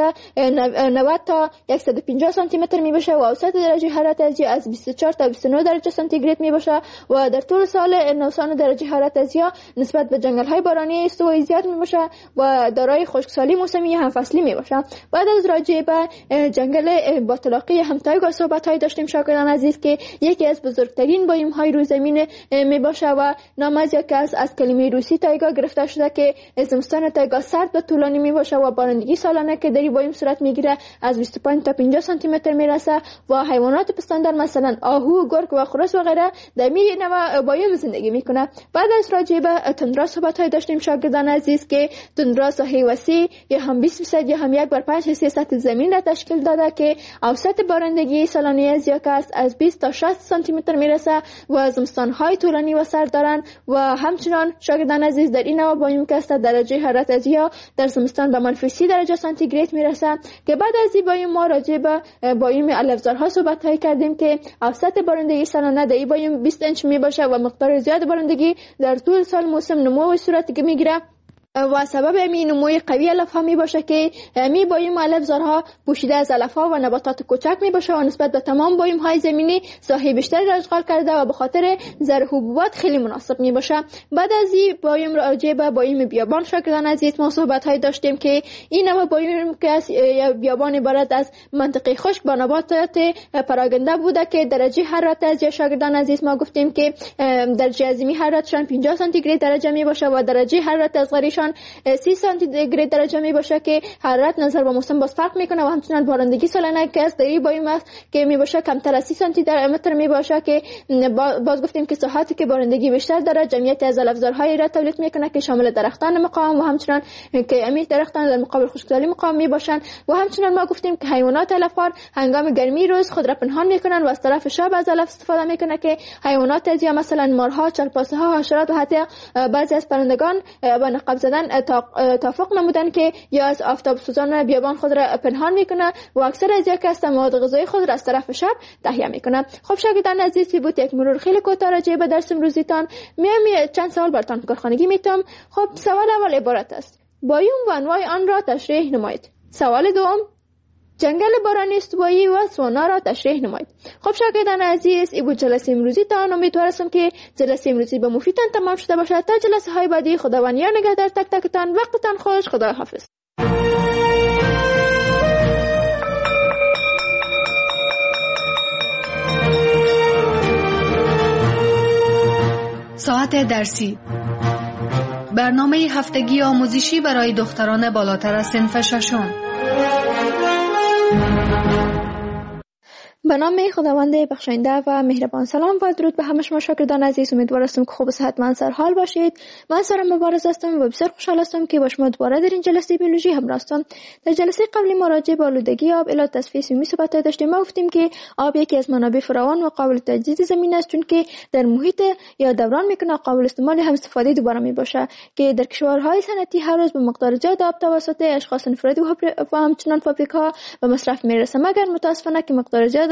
نود تا صد و پنجاه سانتی متر میباشه و اوسط درجه حرارت از از بیست و چهار تا بیست و نه درجه سانتیگراد میباشه و در طول سال نوسان درجه حرارت از نسبت به جنگل های بارانی استوایی زیاد میباشه و دارای خشکسالی موسمی هم فصلی میباشه. بعد از راجع به جنگل با طلاقی هم تایگا صحبت های داشتیم شاگردان عزیز که یکی از بزرگترین بایوم های روی زمین میباشه و نام از یک از از کلمه روسی تایگا گرفته شده که زمستان تایگا سرد و طولانی میباشه و بارندگی سالانه که در این بایوم صورت میگیره از بیست و پنج تا پنجاه سانتی متر میرسه و حیوانات پستاندار مثلا آهو، گرگ و خروس و غیره در می نوع بایوم زندگی میکنه. بعد از راجع به تندرا صحبت های داشتیم شاگردان عزیز که تندرا ساحه وسیع یا هم بیست فیصد یا هم یک بر پنج حصه سطح زمین را تشکیل داده که اوسط بارندگی سالانه از یک است از بیست تا شصت سانتی متر میرسه و زمستان های طولانی و سرد دارن و همچنان شاگردان عزیز در این نوع بایوم که است درجه حرارت از یا در زمستان به منفی سی درجه سانتیگراد میرسه که بعد از این بایوم ما راجع به بایوم علفزارها صحبت های کردیم که اوسط بارندگی سالانه در این بایوم بیست انچ میباشه و مقدار زیاد بارندگی در طول سال موسم نمو و صورت میگیره و سبب امین نموی قوی علف ها می باشه که می بایوم علفزارها پوشیده از علف ها و نباتات کوچک می باشه و نسبت به تمام بایوم های زمینی ساحه بیشتری را اشغال کرده و به خاطر زر حبوبات خیلی مناسب می باشه. بعد از این بایوم راجع به بایوم بیابان شاگردان عزیز ما صحبت های داشتیم که این نوع بایوم که بیابان عبارت از منطقه خشک با نباتات پراگنده بوده که درجه حرارت از شاگردان عزیز ما گفتیم که درجه عظیمی حرارتشان پنجاه سانتیگراد درجه می باشه و درجه حرارت اصغریشان سی سانتیگراد درجه می باشه که حرارت نظر به موسم باز فرق میکنه و همچنین بارندگی سالانه که است در این بایوم است که می باشه کمتر از سی سانتی متر می باشه که باز گفتیم که ساحاتی که بارندگی بیشتر داره جمعیت از علفزارهای را تولید میکنه که شامل درختان مقاوم و همچنین که امی درختان در مقابل خشکسالی مقاوم می باشن و همچنین ما گفتیم که حیوانات علفخوار هنگام گرمی روز خود را پنهان میکنن و از طرف شب از علف استفاده میکنه که حیوانات از یا مثلا مارها، چرپاسه ها، حشرات و حتی بعضی از پرندگان با نقاب زدن توافق نمودن که یا از آفتاب سوزان بیابان خود را پنهان میکنه و اکثر از یک کس مواد غذایی خود را از طرف شب تهیه میکنه. خب شاگردان عزیزی بود یک مرور خیلی کوتاه راجع به درس امروزیتان. میام چند سوال براتون کارخانگی میتم. خب سوال اول عبارت است بایوم و انواع آن را تشریح نمایید. سوال دوم جنگل بارانی استوایی و ساوانا را تشریح نمایید. خب شاگردان عزیز این بود جلسه امروزی تان. امیدوارم که جلسه امروزی به مفیدتان تمام شده باشد. تا جلسه های بعدی خداوند یار نگهدار تک تکتان. وقتتان خوش. خدا حافظ. ساعت درسی برنامه هفتگی آموزشی برای دختران بالاتر از صنف ششم. به نام خداوند بخشنده و مهربان. سلام و درود به همه شما شاگردان عزیز. امیدوارم که خوب و صحتمند سر حال باشید. من سارا مبارز هستم و بسیار خوشحال هستم که با شما دوباره در این جلسه بیولوژی همراه هستم. در جلسه قبلی ما راجع به آلودگی آب الی تصفیه عمومی صحبت داشتیم. ما گفتیم که آب یکی از منابع فراوان و قابل تجدید زمین است چون که در محیط یا دوران میکنه قابل استعمال هم استفاده دوباره می باشه که در کشورهای صنعتی هر روز به مقدار زیاد آب توسط اشخاص انفرادی و همچنان فابریکاها به مصرف میرسه، مگر متاسفانه که مقدار زیاد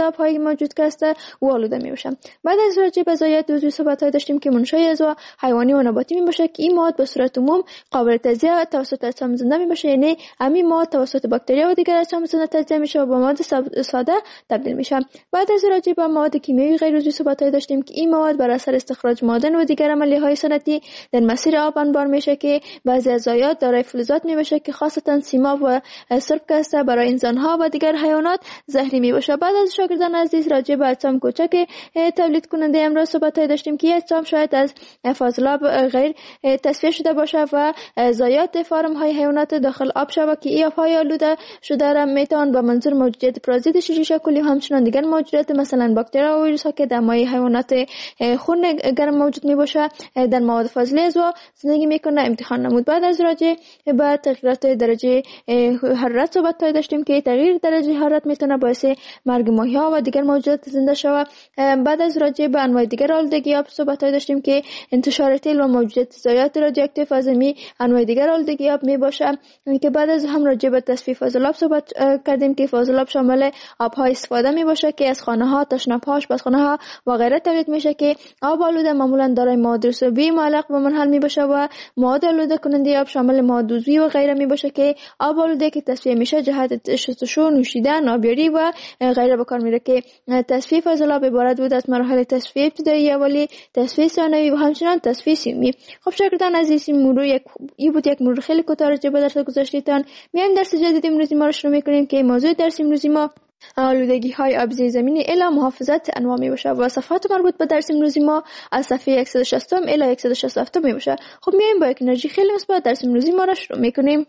آب‌های موجود که است و آلوده می‌باشد. بعد از راجع به ضایعات عضوی صحبت‌های داشتیم که منشأ اعضا حیوانی و نباتی می‌باشد که این مواد به صورت عموم قابل تجزیه توسط اجسام زنده می‌باشد، یعنی همین مواد توسط باکتریا و دیگر اجسام زنده تجزیه میشه و به مواد ساده تبدیل میشه. بعد از راجع به مواد کیمیایی غیر عضوی صحبت‌های داشتیم که این مواد بر اثر استخراج معادن و دیگر عملیه‌های صنعتی در مسیر آب انبار میشه که بعضی از ضایعات دارای فلزات میباشه که خاصتا سیماب و سرب که برای انسان‌ها و دیگر حیوانات زهری میباشه. بعد از شاگردان عزیز راجع به اجسام کوچک تولید کننده امراض صحبت‌های داشتیم که اجسام شاید از فاضلاب غیر تصفیه شده باشه و ضایعات فارم‌های حیوانات داخل آب شود که این آب‌های آلوده شده را میتوان به منظور موجودیت پرازیت شیشه کلی و همچنین دیگر موجودات مثلا باکتریا و ویروس‌ها که در مایع حیوانات خون گرم موجود میباشه در مواد فاضله اعضا زندگی میکنه امتحان نمود. بعد از راجع به تغییرات درجه حرارت صحبت داشتیم که تغییر درجه حرارت میتونه باعث مرگ ماهی‌ها و دیگر موجودات زنده شود. بعد از راجع به انواع دیگر آلودگی آب صحبت داشتیم که انتشار تیل و موجودیت ضایعات رادیواکتیو از می انواع دیگر آلودگی آب میباشه که بعد از هم راجع به تصفیه فاضلاب صحبت کردیم که فاضلاب شامل آب‌های استفاده میباشه که از خانه‌ها، تشناب‌ها، آشپزخانه‌ها و غیره تولید میشه که آب آلوده معمولا دارای مواد رسوبی معلق به منحل میباشه و مواد آلوده کننده آب شامل مواد عضوی و غیره میباشه که آب آلوده که تصفیه میشه جهت شستشو، نوشیدن، آبیاری و غیره به کار میره که تصفیه فاضلاب عبارت بود از مراحل تصفیه ابتدایی، اولی، تصفیه ثانوی و همچنین تصفیه سیومی. خب شاگردان عزیز این مرور یک این بود یک مرور خیلی کوتاه راجع به درس گذشته‌تان. میایم درس جدید امروزی ما رو شروع میکنیم که موضوع درس امروزی ما آلودگی های آب زیر زمینی الی محافظت انواع می باشه و صفحات مربوط به درس امروزی ما از صفحه صد و شصت الی صد و شصت و هفت می باشه. خب میایم با یک انرژی خیلی مثبت درس امروزی ما رو شروع میکنیم.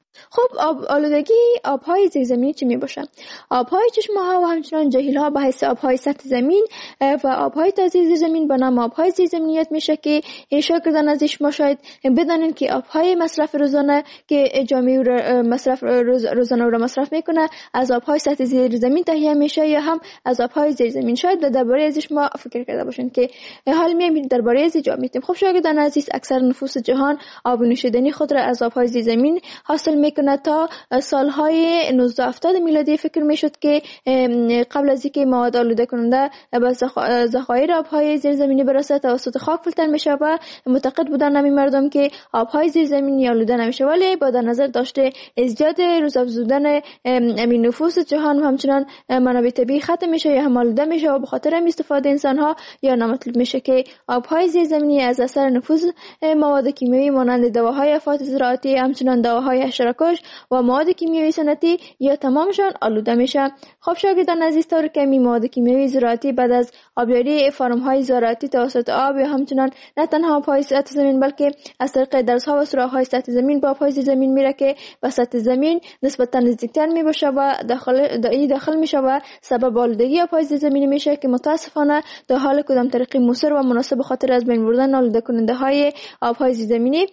خب آب آلودگی آب‌های زیرزمینی چی میباشه؟ آب‌های چشمه‌ها و همچنین جهیل‌ها به حیث آب‌های سطح زمین و آب‌های تازه زیر زمین به نام آب‌های زیرزمینی میشه که شاگردان ازش ما شاید بدانید که آب‌های مصرف روزانه که جامعه رو مصرف روز روزانه رو مصرف میکنه از آب‌های سطح زیر زمین تهیه میشه یا هم از آب‌های زیر زمین. شاید درباره ازش ما فکر کرده باشین که حال میایم درباره ازش جواب میدیم. خب شاگردان عزیز اکثر نفوس جهان آب نوشیدنی خود را از آب‌های زیر زمین حاصل میکنه. تا سالهای نوزده هفتاد میلادی فکر میشد که قبل از اینکه مواد آلوده کننده به ذخایر آبهای زیرزمینی برسه توسط خاک فیلتر میشه و معتقد بودن همین مردم که آبهای زیرزمینی آلوده نمیشه، ولی با در نظر داشته ازدیاد روزافزودن همین نفوس جهان و همچنان منابع طبیعی ختم میشه یا هم آلوده میشه و به خاطر هم استفاده انسانها یا نامطلوب میشه که آبهای زیرزمینی از اثر نفوذ مواد کیمیایی مانند دواهای افات زراعتی، همچنان دواهای حشره‌کش و مواد کیمیایی صنعتی یا تمامشان آلوده میشه. خب شاگردان عزیز طور که می مواد کیمیایی زراعتی بعد از آبیاری فارم‌های زراعتی توسط آب یا همچنان نه تنها آب‌های سطح زمین بلکه از طریق درزها و سوراخ‌های سطح زمین با آب‌های زمین میره که به سطح زمین نسبتاً نزدیکتر میباشه و داخل دایی داخل میشه و سبب آلودگی آب‌های زمینی میشه که متاسفانه در حال کدام طریقی مؤثر و مناسب خاطر از بین بردن آلوده کننده های آب‌های زمینی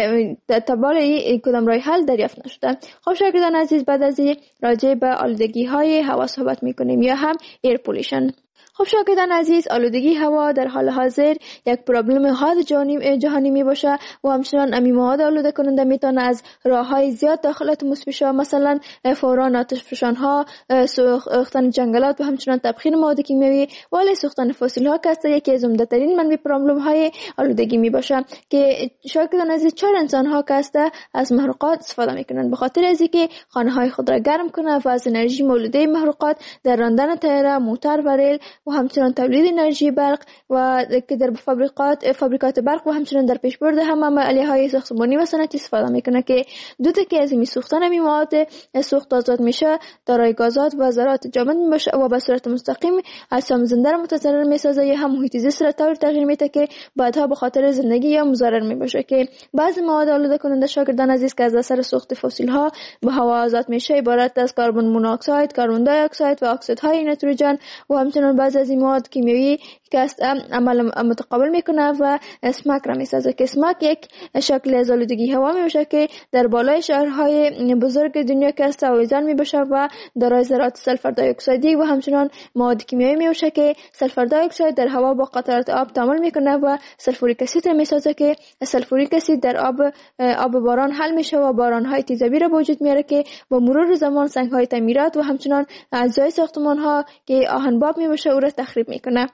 تبال کدام راه حل دریافت نشده. خب شاگردان عزیز بعد از راجع به آلودگی های هوا صحبت میکنیم یا هم ایر پولیشن. خب شاگردان عزیز آلودگی هوا در حال حاضر یک پروبلم حاد جهانی می باشه و همچنان امی مواد آلوده کننده میتونه از راههای زیاد داخل اتمسفر شه، مثلا فوران آتش فشان ها، سوختن جنگلات و همچنان تبخیر مواد کیمیایی ولی سوختن فسیل ها که یکی از عمده ترین منبع پروبلم های آلودگی می باشه که شاگردان عزیز چهار انسان ها که از محروقات استفاده میکنن به خاطر از اینکه خانه های خود را گرم کنه و از انرژی مولوده محروقات در راندن تیاره، موتور و ریل و همچنان تولید انرژی برق و که در فابریکات فابریکات برق و همچنان در پیشبرد هم عملیه‌های ساختمانی و صنعتی استفاده میکنه که دو تا که از این سوختن همین مواد سوخت آزاد میشه دارای گازات و ذرات جامد میشه و به صورت مستقیم اجسام زنده را متضرر میسازه یا هم محیط زیست را طور تغییر میده که بعدها به خاطر زندگی یا مضرر میباشه که بعضی مواد آلوده کننده شاگردان عزیز که از اثر سوخت فسیل ها به هوا آزاد میشه عبارت از کربن مونوکساید، کربن دی اکساید و اکسیدهای نیتروژن و همچنین بعضی بعض از این مواد کیمیایی که است عمل متقابل میکنه و اسمک را میسازه که اسمک یک شکل از آلودگی هوا میشه که در بالای شهرهای بزرگ دنیا که است آویزان میبشه و دارای ذرات سلفر دی اکسیدی و همچنان مواد کیمیایی میشه که سلفر دی اکساید در هوا با قطرات آب تعامل میکنه و سلفوریک اسید را میسازه که سلفوریک اسید در آب آب باران حل میشه و بارانهای تیزابی را به وجود میاره که با مرور زمان سنگهای تعمیرات و همچنان اجزای ساختمان ها که آهنباب میشه او را تخریب میکنه.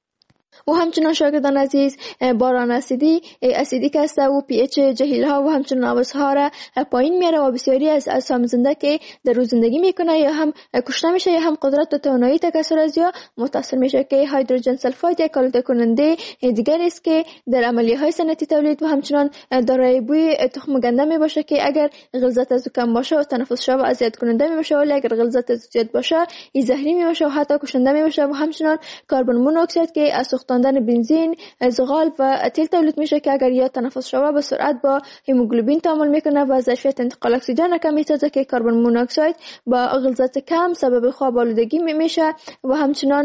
و همچنان شاگردان عزیز باران اسیدی اسیدیک است و پی اچ جهیل ها و همچنان آبسها را پایین میاره و بسیاری از اجسام زنده که در روز زندگی میکنه یا هم کشته میشه یا هم قدرت و توانایی تکثر از یا متاثر میشه که هیدروژن سلفاید یک آلوده کننده دیگر است که در عملیه های صنعتی تولید و همچنان دارای بوی تخم گندم میباشه که اگر غلظت از کم باشه و تنفس شو اذیت کننده میباشه ولی اگر غلظت از زیاد باشه این زهری میباشه و حتی کشنده میباشه و همچنان کربن مونوکسید که از سوختاندن بنزین، زغال و تیل تولید میشه که اگر یا تنفس شوه به سرعت با هموگلوبین تعامل میکنه و ظرفیت انتقال اکسیژن کم میسازه که کربن مونوکساید با غلظت کم سبب خواب آلودگی میشه و همچنان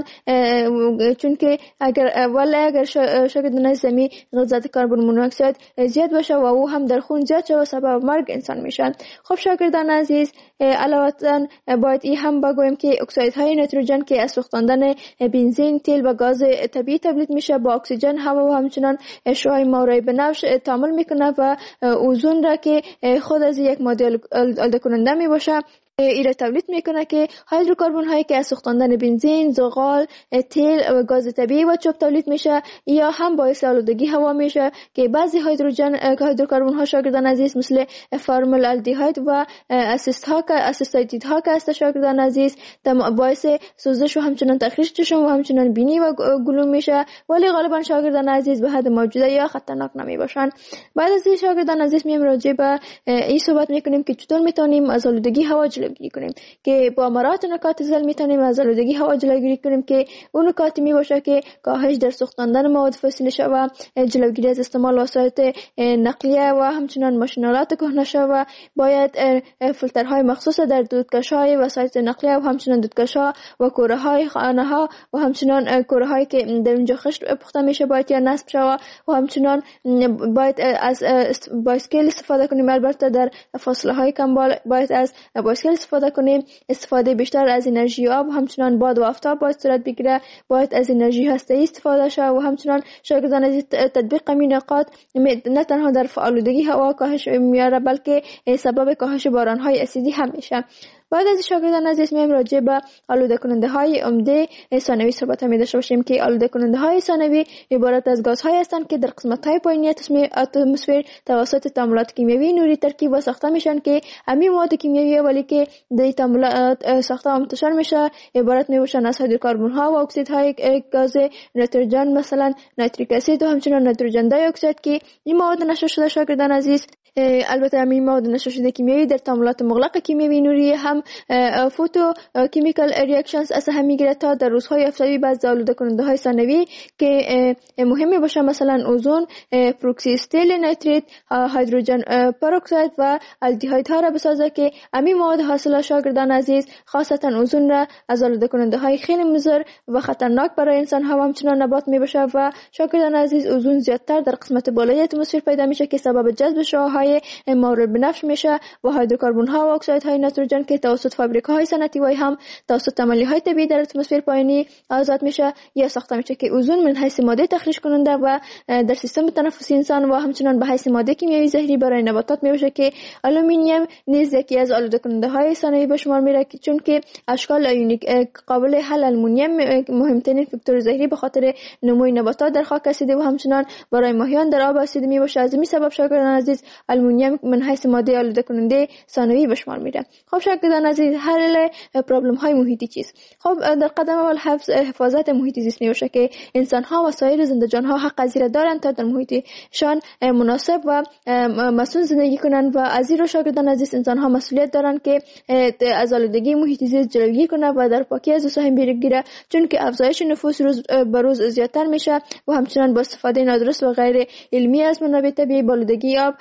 چون که اگر ولی اگر شاگردان زمین غلظت کربن مونوکساید زیاد باشه و او هم در خون زیاد شوه سبب مرگ انسان میشن. خب شاگردان عزیز علاوه باید این هم بگویم که اکسایدهای نیتروژن که از سوختاندن بنزین، تیل و گاز طبیعی تولید میشه با اکسیژن، هوا و همچنان شعاع ماورای بنفش تعامل میکنه و اوزون را که خود از یک ماده آلوده کننده میباشه ایره تولید میکنه که هیدروکربن هایی که از سوختاندن بنزین، زغال، تیل و گاز طبیعی و چوب تولید میشه یا هم باعث آلودگی هوا میشه که بعضی هیدروژن هیدروکربن ها شاگردان عزیز مثل فرمول الدیهاید و اسیست ها که اسیستاید ها که است شاگردان عزیز باعث سوزش و همچنان تخریش چشم و همچنان بینی و گلو میشه ولی غالبا شاگردان عزیز به حد موجوده یا خطرناک نمی باشن. بعد از این شاگردان عزیز میام راجع به این صحبت میکنیم که چطور میتونیم از آلودگی هوا جلوگیری کنیم که با مرات نکات زل میتونیم از آلودگی هوا جلوگیری کنیم که اون نکاتی می باشه که کاهش در سوختاندن مواد فسیل شوه، جلوگیری از استعمال وسایل نقلیه و همچنان ماشینالات کهنه شوه، باید فیلترهای مخصوص در دودکش‌های وسایل نقلیه و همچنان دودکش‌ها و کوره‌های خانه‌ها و همچنان کوره‌هایی که در اونجا خشت پخته میشه باید یا نصب شوه و همچنان باید از بایسکل استفاده کنیم. البته در فاصله‌های کم باید از بایسکل استفاده کنیم. استفاده بیشتر از انرژی آب همچنان باد و آفتاب باید صورت بگیره. باید از انرژی هسته‌ای استفاده شه و همچنان شاگردان از تطبیق این نکات نه تنها در آلودگی هوا کاهش میاره بلکه سبب کاهش باران‌های اسیدی هم میشه. بعد از شاگردان عزیز میایم راجع به آلوده کننده های عمده ثانوی صحبت می داشته باشیم که آلوده کننده های ثانوی عبارت از گازهای هستند که در قسمت های پایینی اتمسفر توسط تعاملات کیمیایی نوری ترکیب و ساخته میشن که همین مواد کیمیایی ولی که در تعاملات ساخته و منتشر میشه عبارت می باشن از هیدروکربن ها و اکسیدهای گاز نیتروژن مثلا نیتریک اسید و همچنان نیتروژن دی اکساید که این مواد نشر شده شاگردان عزیز. البته همین مواد نشر شده کیمیایی در تعاملات مغلق کیمیایی نوری هم فوتو کیمیکال ریاکشنز از هم میگیره تا در روزهای آفتابی بعض آلوده کننده های ثانوی که مهمی باشه مثلا اوزون، پروکسی استیل نیتریت، هیدروژن پروکساید و الدیهاید ها را بسازه که همین مواد حاصل شاگردان عزیز خاصتا اوزون را از آلوده کننده های خیلی مضر و خطرناک برای انسان ها و همچنان نبات می باشه و شاگردان عزیز اوزون زیادتر در قسمت بالای اتمسفر پیدا میشه که سبب جذب شعاعهای مورد بنفش میشه و هیدروکربن ها و اکسایدهای نیتروژن که توسط فابریکاهای صنعتی و هم توسط عملیه‌های طبیعی در اتمسفر پایینی آزاد میشه یا ساخته میشه که اوزون من حیث ماده تخریش کننده و در سیستم تنفسی انسان و همچنان به حیث ماده کیمیایی زهری برای نباتات میشه که آلومینیوم نیز یکی از آلوده کننده های ثانوی به شمار میره چون که اشکال آیونیک قابل حل آلومینیوم مهمترین فاکتور زهری به خاطر نموی نباتات در خاک اسیدی و همچنان برای ماهیان در آب اسیدی میباشه. از این سبب شاگردان عزیز آلومینیوم من حیث ماده آلوده کننده ثانوی به شمار میره. خب شاگردان عزیز حل پرابلم های محیطی چیست؟ خب در قدم اول حفظ حفاظت محیط زیستی باشه که انسان ها و سایر زنده جان ها حق از زیر دارند تا در محیطشان مناسب و مسئول زندگی کنند و از این رو شاگردان عزیز انسان ها مسئولیت دارند که از آلودگی محیط زیست جلوگیری کنند و در پاکی از ساحل بگیره چون که افزایش نفوس روز به روز زیادتر میشه و همچنان با استفاده نادرست و غیر علمی از منابع طبیعی آلودگی آب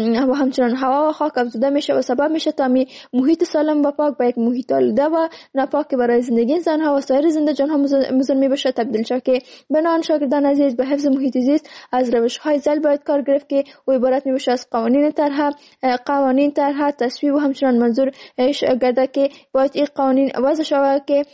و همچنان هوا و خاک افزوده میشه و سبب میشه تا می محیط سالم و پاک به یک محیط آلوده و ناپاک برای زندگی انسان ها و سایر زنده جان ها مضر می باشه تبدیل شد. که بنابراین شاگردان عزیز به حفظ محیط زیست از روش های ذیل باید کار گرفت که او عبارت می باشه از قوانین طرح قوانین طرح تصویب و همچنان منظور گرده که باید این قوانین وضع شود که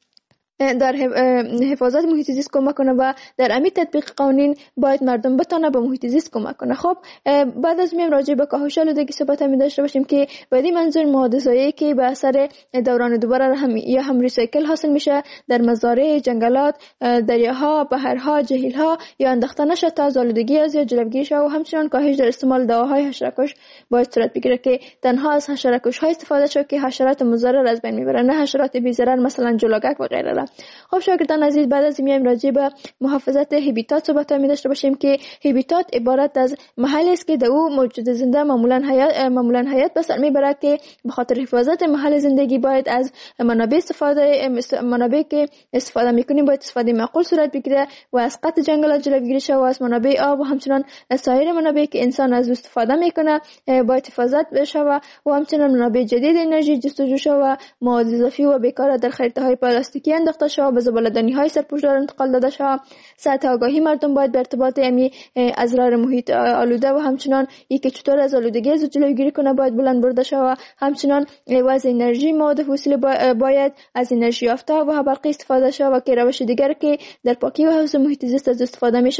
در حفاظت محیط زیست کمک کنه و در امی تطبیق قوانین باید مردم بتونه به محیط زیست کمک کنه. خب بعد از میم راجع به کاهش آلودگی صحبت می داشته باشیم که بعدی منظور مواد ضایعی که به اثر دوران دوباره هم یا هم ریسایکل حاصل میشه در مزارع، جنگلات، دریاها، بحرها، جهیلها یا انداخته نشه تا از آلودگی از یا جلوگیری شه و همچنین کاهش در استعمال دواهای حشره‌کش باید صورت بگیره که تنها از حشره‌کش های استفاده شه که حشرات مضر از بین میبره نه حشرات بی ضرر مثلا جلوگک و غیره. خب شاگردان عزیز بعد از میایم راجع به محافظت هبیتات صحبت می داشته باشیم که هبیتات عبارت از محلی است که در او موجود زنده معمولا حیات معمولا حیات به سر میبره که به خاطر حفاظت محل زندگی باید از منابع استفاده منابع که استفاده میکنیم باید استفاده معقول صورت بگیره و از قطع جنگلات جلوگیری شه و از منابع آب و همچنان سایر منابعی که انسان از استفاده میکنه باید حفاظت بشه و همچنان منابع جدید انرژی جستجو شه و مواد اضافی و بیکار در خریطه های پلاستیکی انداخته شه به زباله‌دانی های سرپوشدار انتقال داده شود. سطح آگاهی مردم باید به ارتباط امی اضرار محیط آلوده و همچنان ای که چطور از آلودگی از جلوگیری کنه باید بلند برده شود. همچنان وضع انرژی مواد فسیل باید از انرژی یافته و برقی استفاده شود که روش دیگر که در پاکی و حفظ محیط زیست از استفاده میشه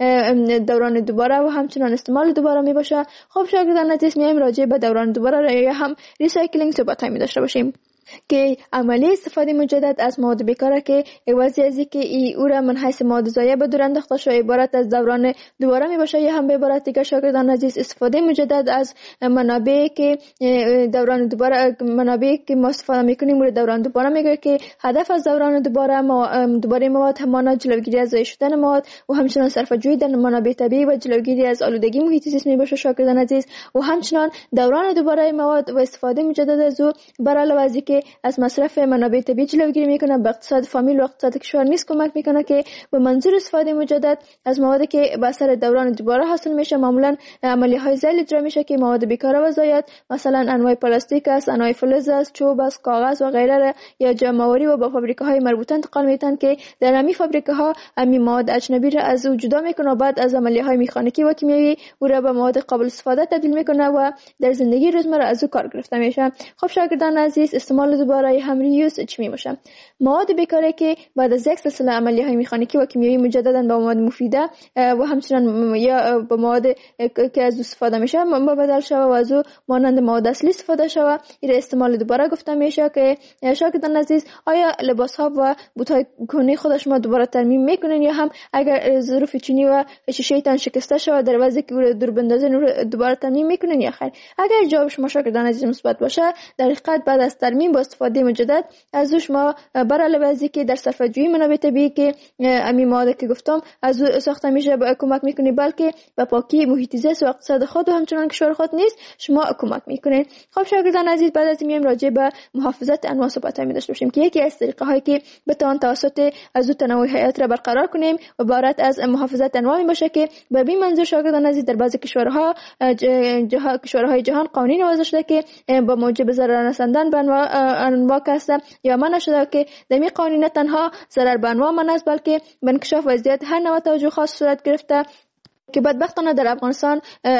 دوران دوباره و همچنان استعمال دوباره می باشه. خب شاگردان عزیز میایم راجع به دوران دوباره یا هم ریسایکلینگ صحبت می داشته باشیم که عملی استفاده مجدد از مواد بیکاره که عوضی از اینکه ای او را من حیث مواد ضایع به دور انداخته شده عبارت از دوران دوباره می باشه یا هم به عبارت دیگه شاگردان عزیز استفاده مجدد از منابع که دوران دوباره منابع که ما استفاده میکنیم رو دوران دوباره میگه که هدف از دوران دوباره دوباره مواد همانا جلوگیری از ضایع شدن مواد و همچنان صرفه‌جویی در منابع طبیعی و جلوگیری از آلودگی محیط زیست می باشه شاگردان عزیز و همچنان دوران دوباره مواد و استفاده مجدد از او بر علاوه از که از مصرف منابع طبیعی جلوگیری میکنه به اقتصاد فامیل و اقتصاد کشور نیز کمک میکنه که به منظور استفاده مجدد از موادی که به اثر دوران دوباره حاصل میشه معمولا عملی های ذیل اجرا میشه که مواد بیکاره و ضایع مثلا انواع پلاستیک است، انواع فلز است، چوب است، کاغذ و غیره یا جمع‌آوری و با فابریکه های مربوطه انتقال میتن که در همین فابریکه ها همین مواد اجنبی را از او جدا میکنه و بعد از عملی های مکانیکی و کیمیایی او را به مواد قابل استفاده تبدیل میکنه و در زندگی روزمره از او کار گرفته میشه. خب شاگردان عزیز استعمال دوباره هم ریوز چی میشه؟ مواد بیکاره که بعد از یک سلسله عملی های مکانیکی و کیمیایی مجددا به مواد مفیده و همچنین یا به مواد که از استفاده میشه مبدل شوه و از او مانند مواد اصلی استفاده شوه این استعمال دوباره گفته میشه. که شاگردان عزیز آیا لباس ها و بوت های کهنه خودش ما دوباره ترمیم میکنین یا هم اگر ظروف چینی و شیشه تان شکسته شوه در وضعی که رو دور بندازین رو دوباره ترمیم میکنین یا خیر؟ اگر جواب شما شاگردان عزیز مثبت باشه در حقیقت بعد از ترمیم با استفاده مجدد از اوش ما بر علاوه از اینکه در صرفه‌جویی منابع طبیعی که امی مواد که گفتم از او ساخته میشه کمک میکنه بلکه به پاکی محیط زیست و اقتصاد خود و همچنان کشور خود نیست شما کمک میکنه. خب شاگردان عزیز بعد از میایم راجع به محافظت انواع صحبت می داشته باشیم که یکی از طریقه هایی که بتوان توسط از او تنوع حیات را برقرار کنیم و عبارت از محافظت انواع باشه که به این منظور شاگردان عزیز در بعضی کشورها جه... کشورهای جهان قوانین وضع شده که با موجب ضرر رساندن به انواع کسب یا منع شده که در این قوانین نه تنها ضرر به انواع منع است بلکه به انکشاف وضعیت هر نوع توجه خاص صورت گرفته که بدبختانه در افغانستان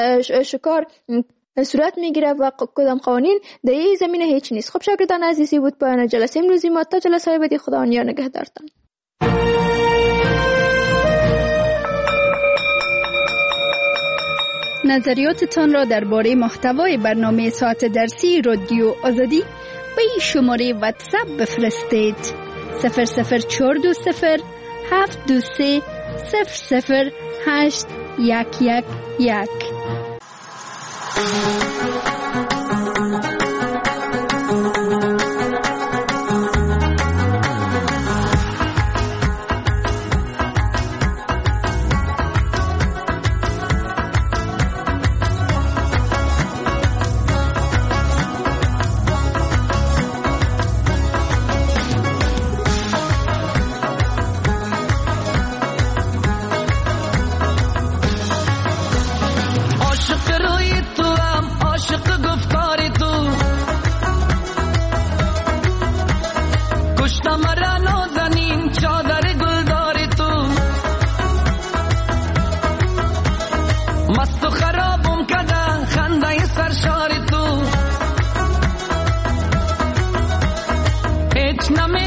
شکار صورت میگیره و کدام قوانین در این زمینه هیچ نیست. خب شاگردان عزیزی بود پایان جلسه امروزی ما تا جلسه های بعدی خدا نگهدار نگهدارتان. نظریاتتان را درباره محتوای برنامه ساعت درسی رادیو آزادی به این شماره واتساپ بفرستید صفر صفر چهار دو صفر هفت دو سه صفر صفر هشت یک یک یک. عاشق روی تو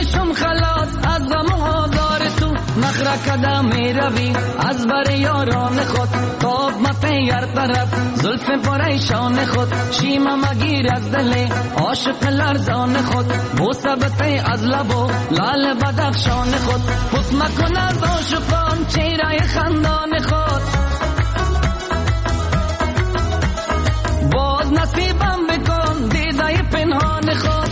شم خلاص از غم و آزار تو، نخره کده می روی از بر یاران خود. تاب مپیر طرف زلف پریشان خود، شیمه مگیر از دل عاشق لرزان خود. بوسه بته از لب و لال بدخشان خود، پت مکن از عاشقان چهره خندان خود. باز نصیبم بکن دیده پنهان خود.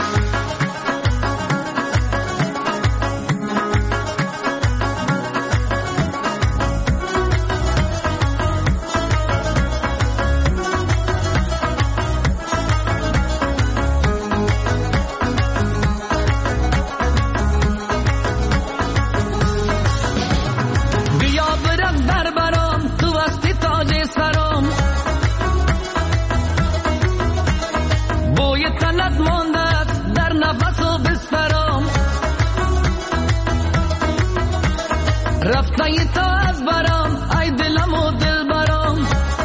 رفته تو از برام ای دلم و دل برام،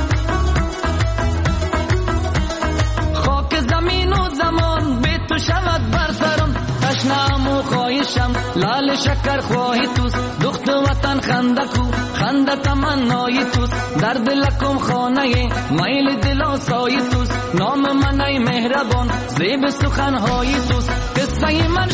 خاک زمین و زمان به تو شود بر سرم. تشنه‌ام و خواهشم لال شکر خواهی توست، دخت وطن خنده کو خنده تمنای توست. در دلکم خانه میل دل آسای توست، نام من ای مهربان زیب سخنهای توست. قصه من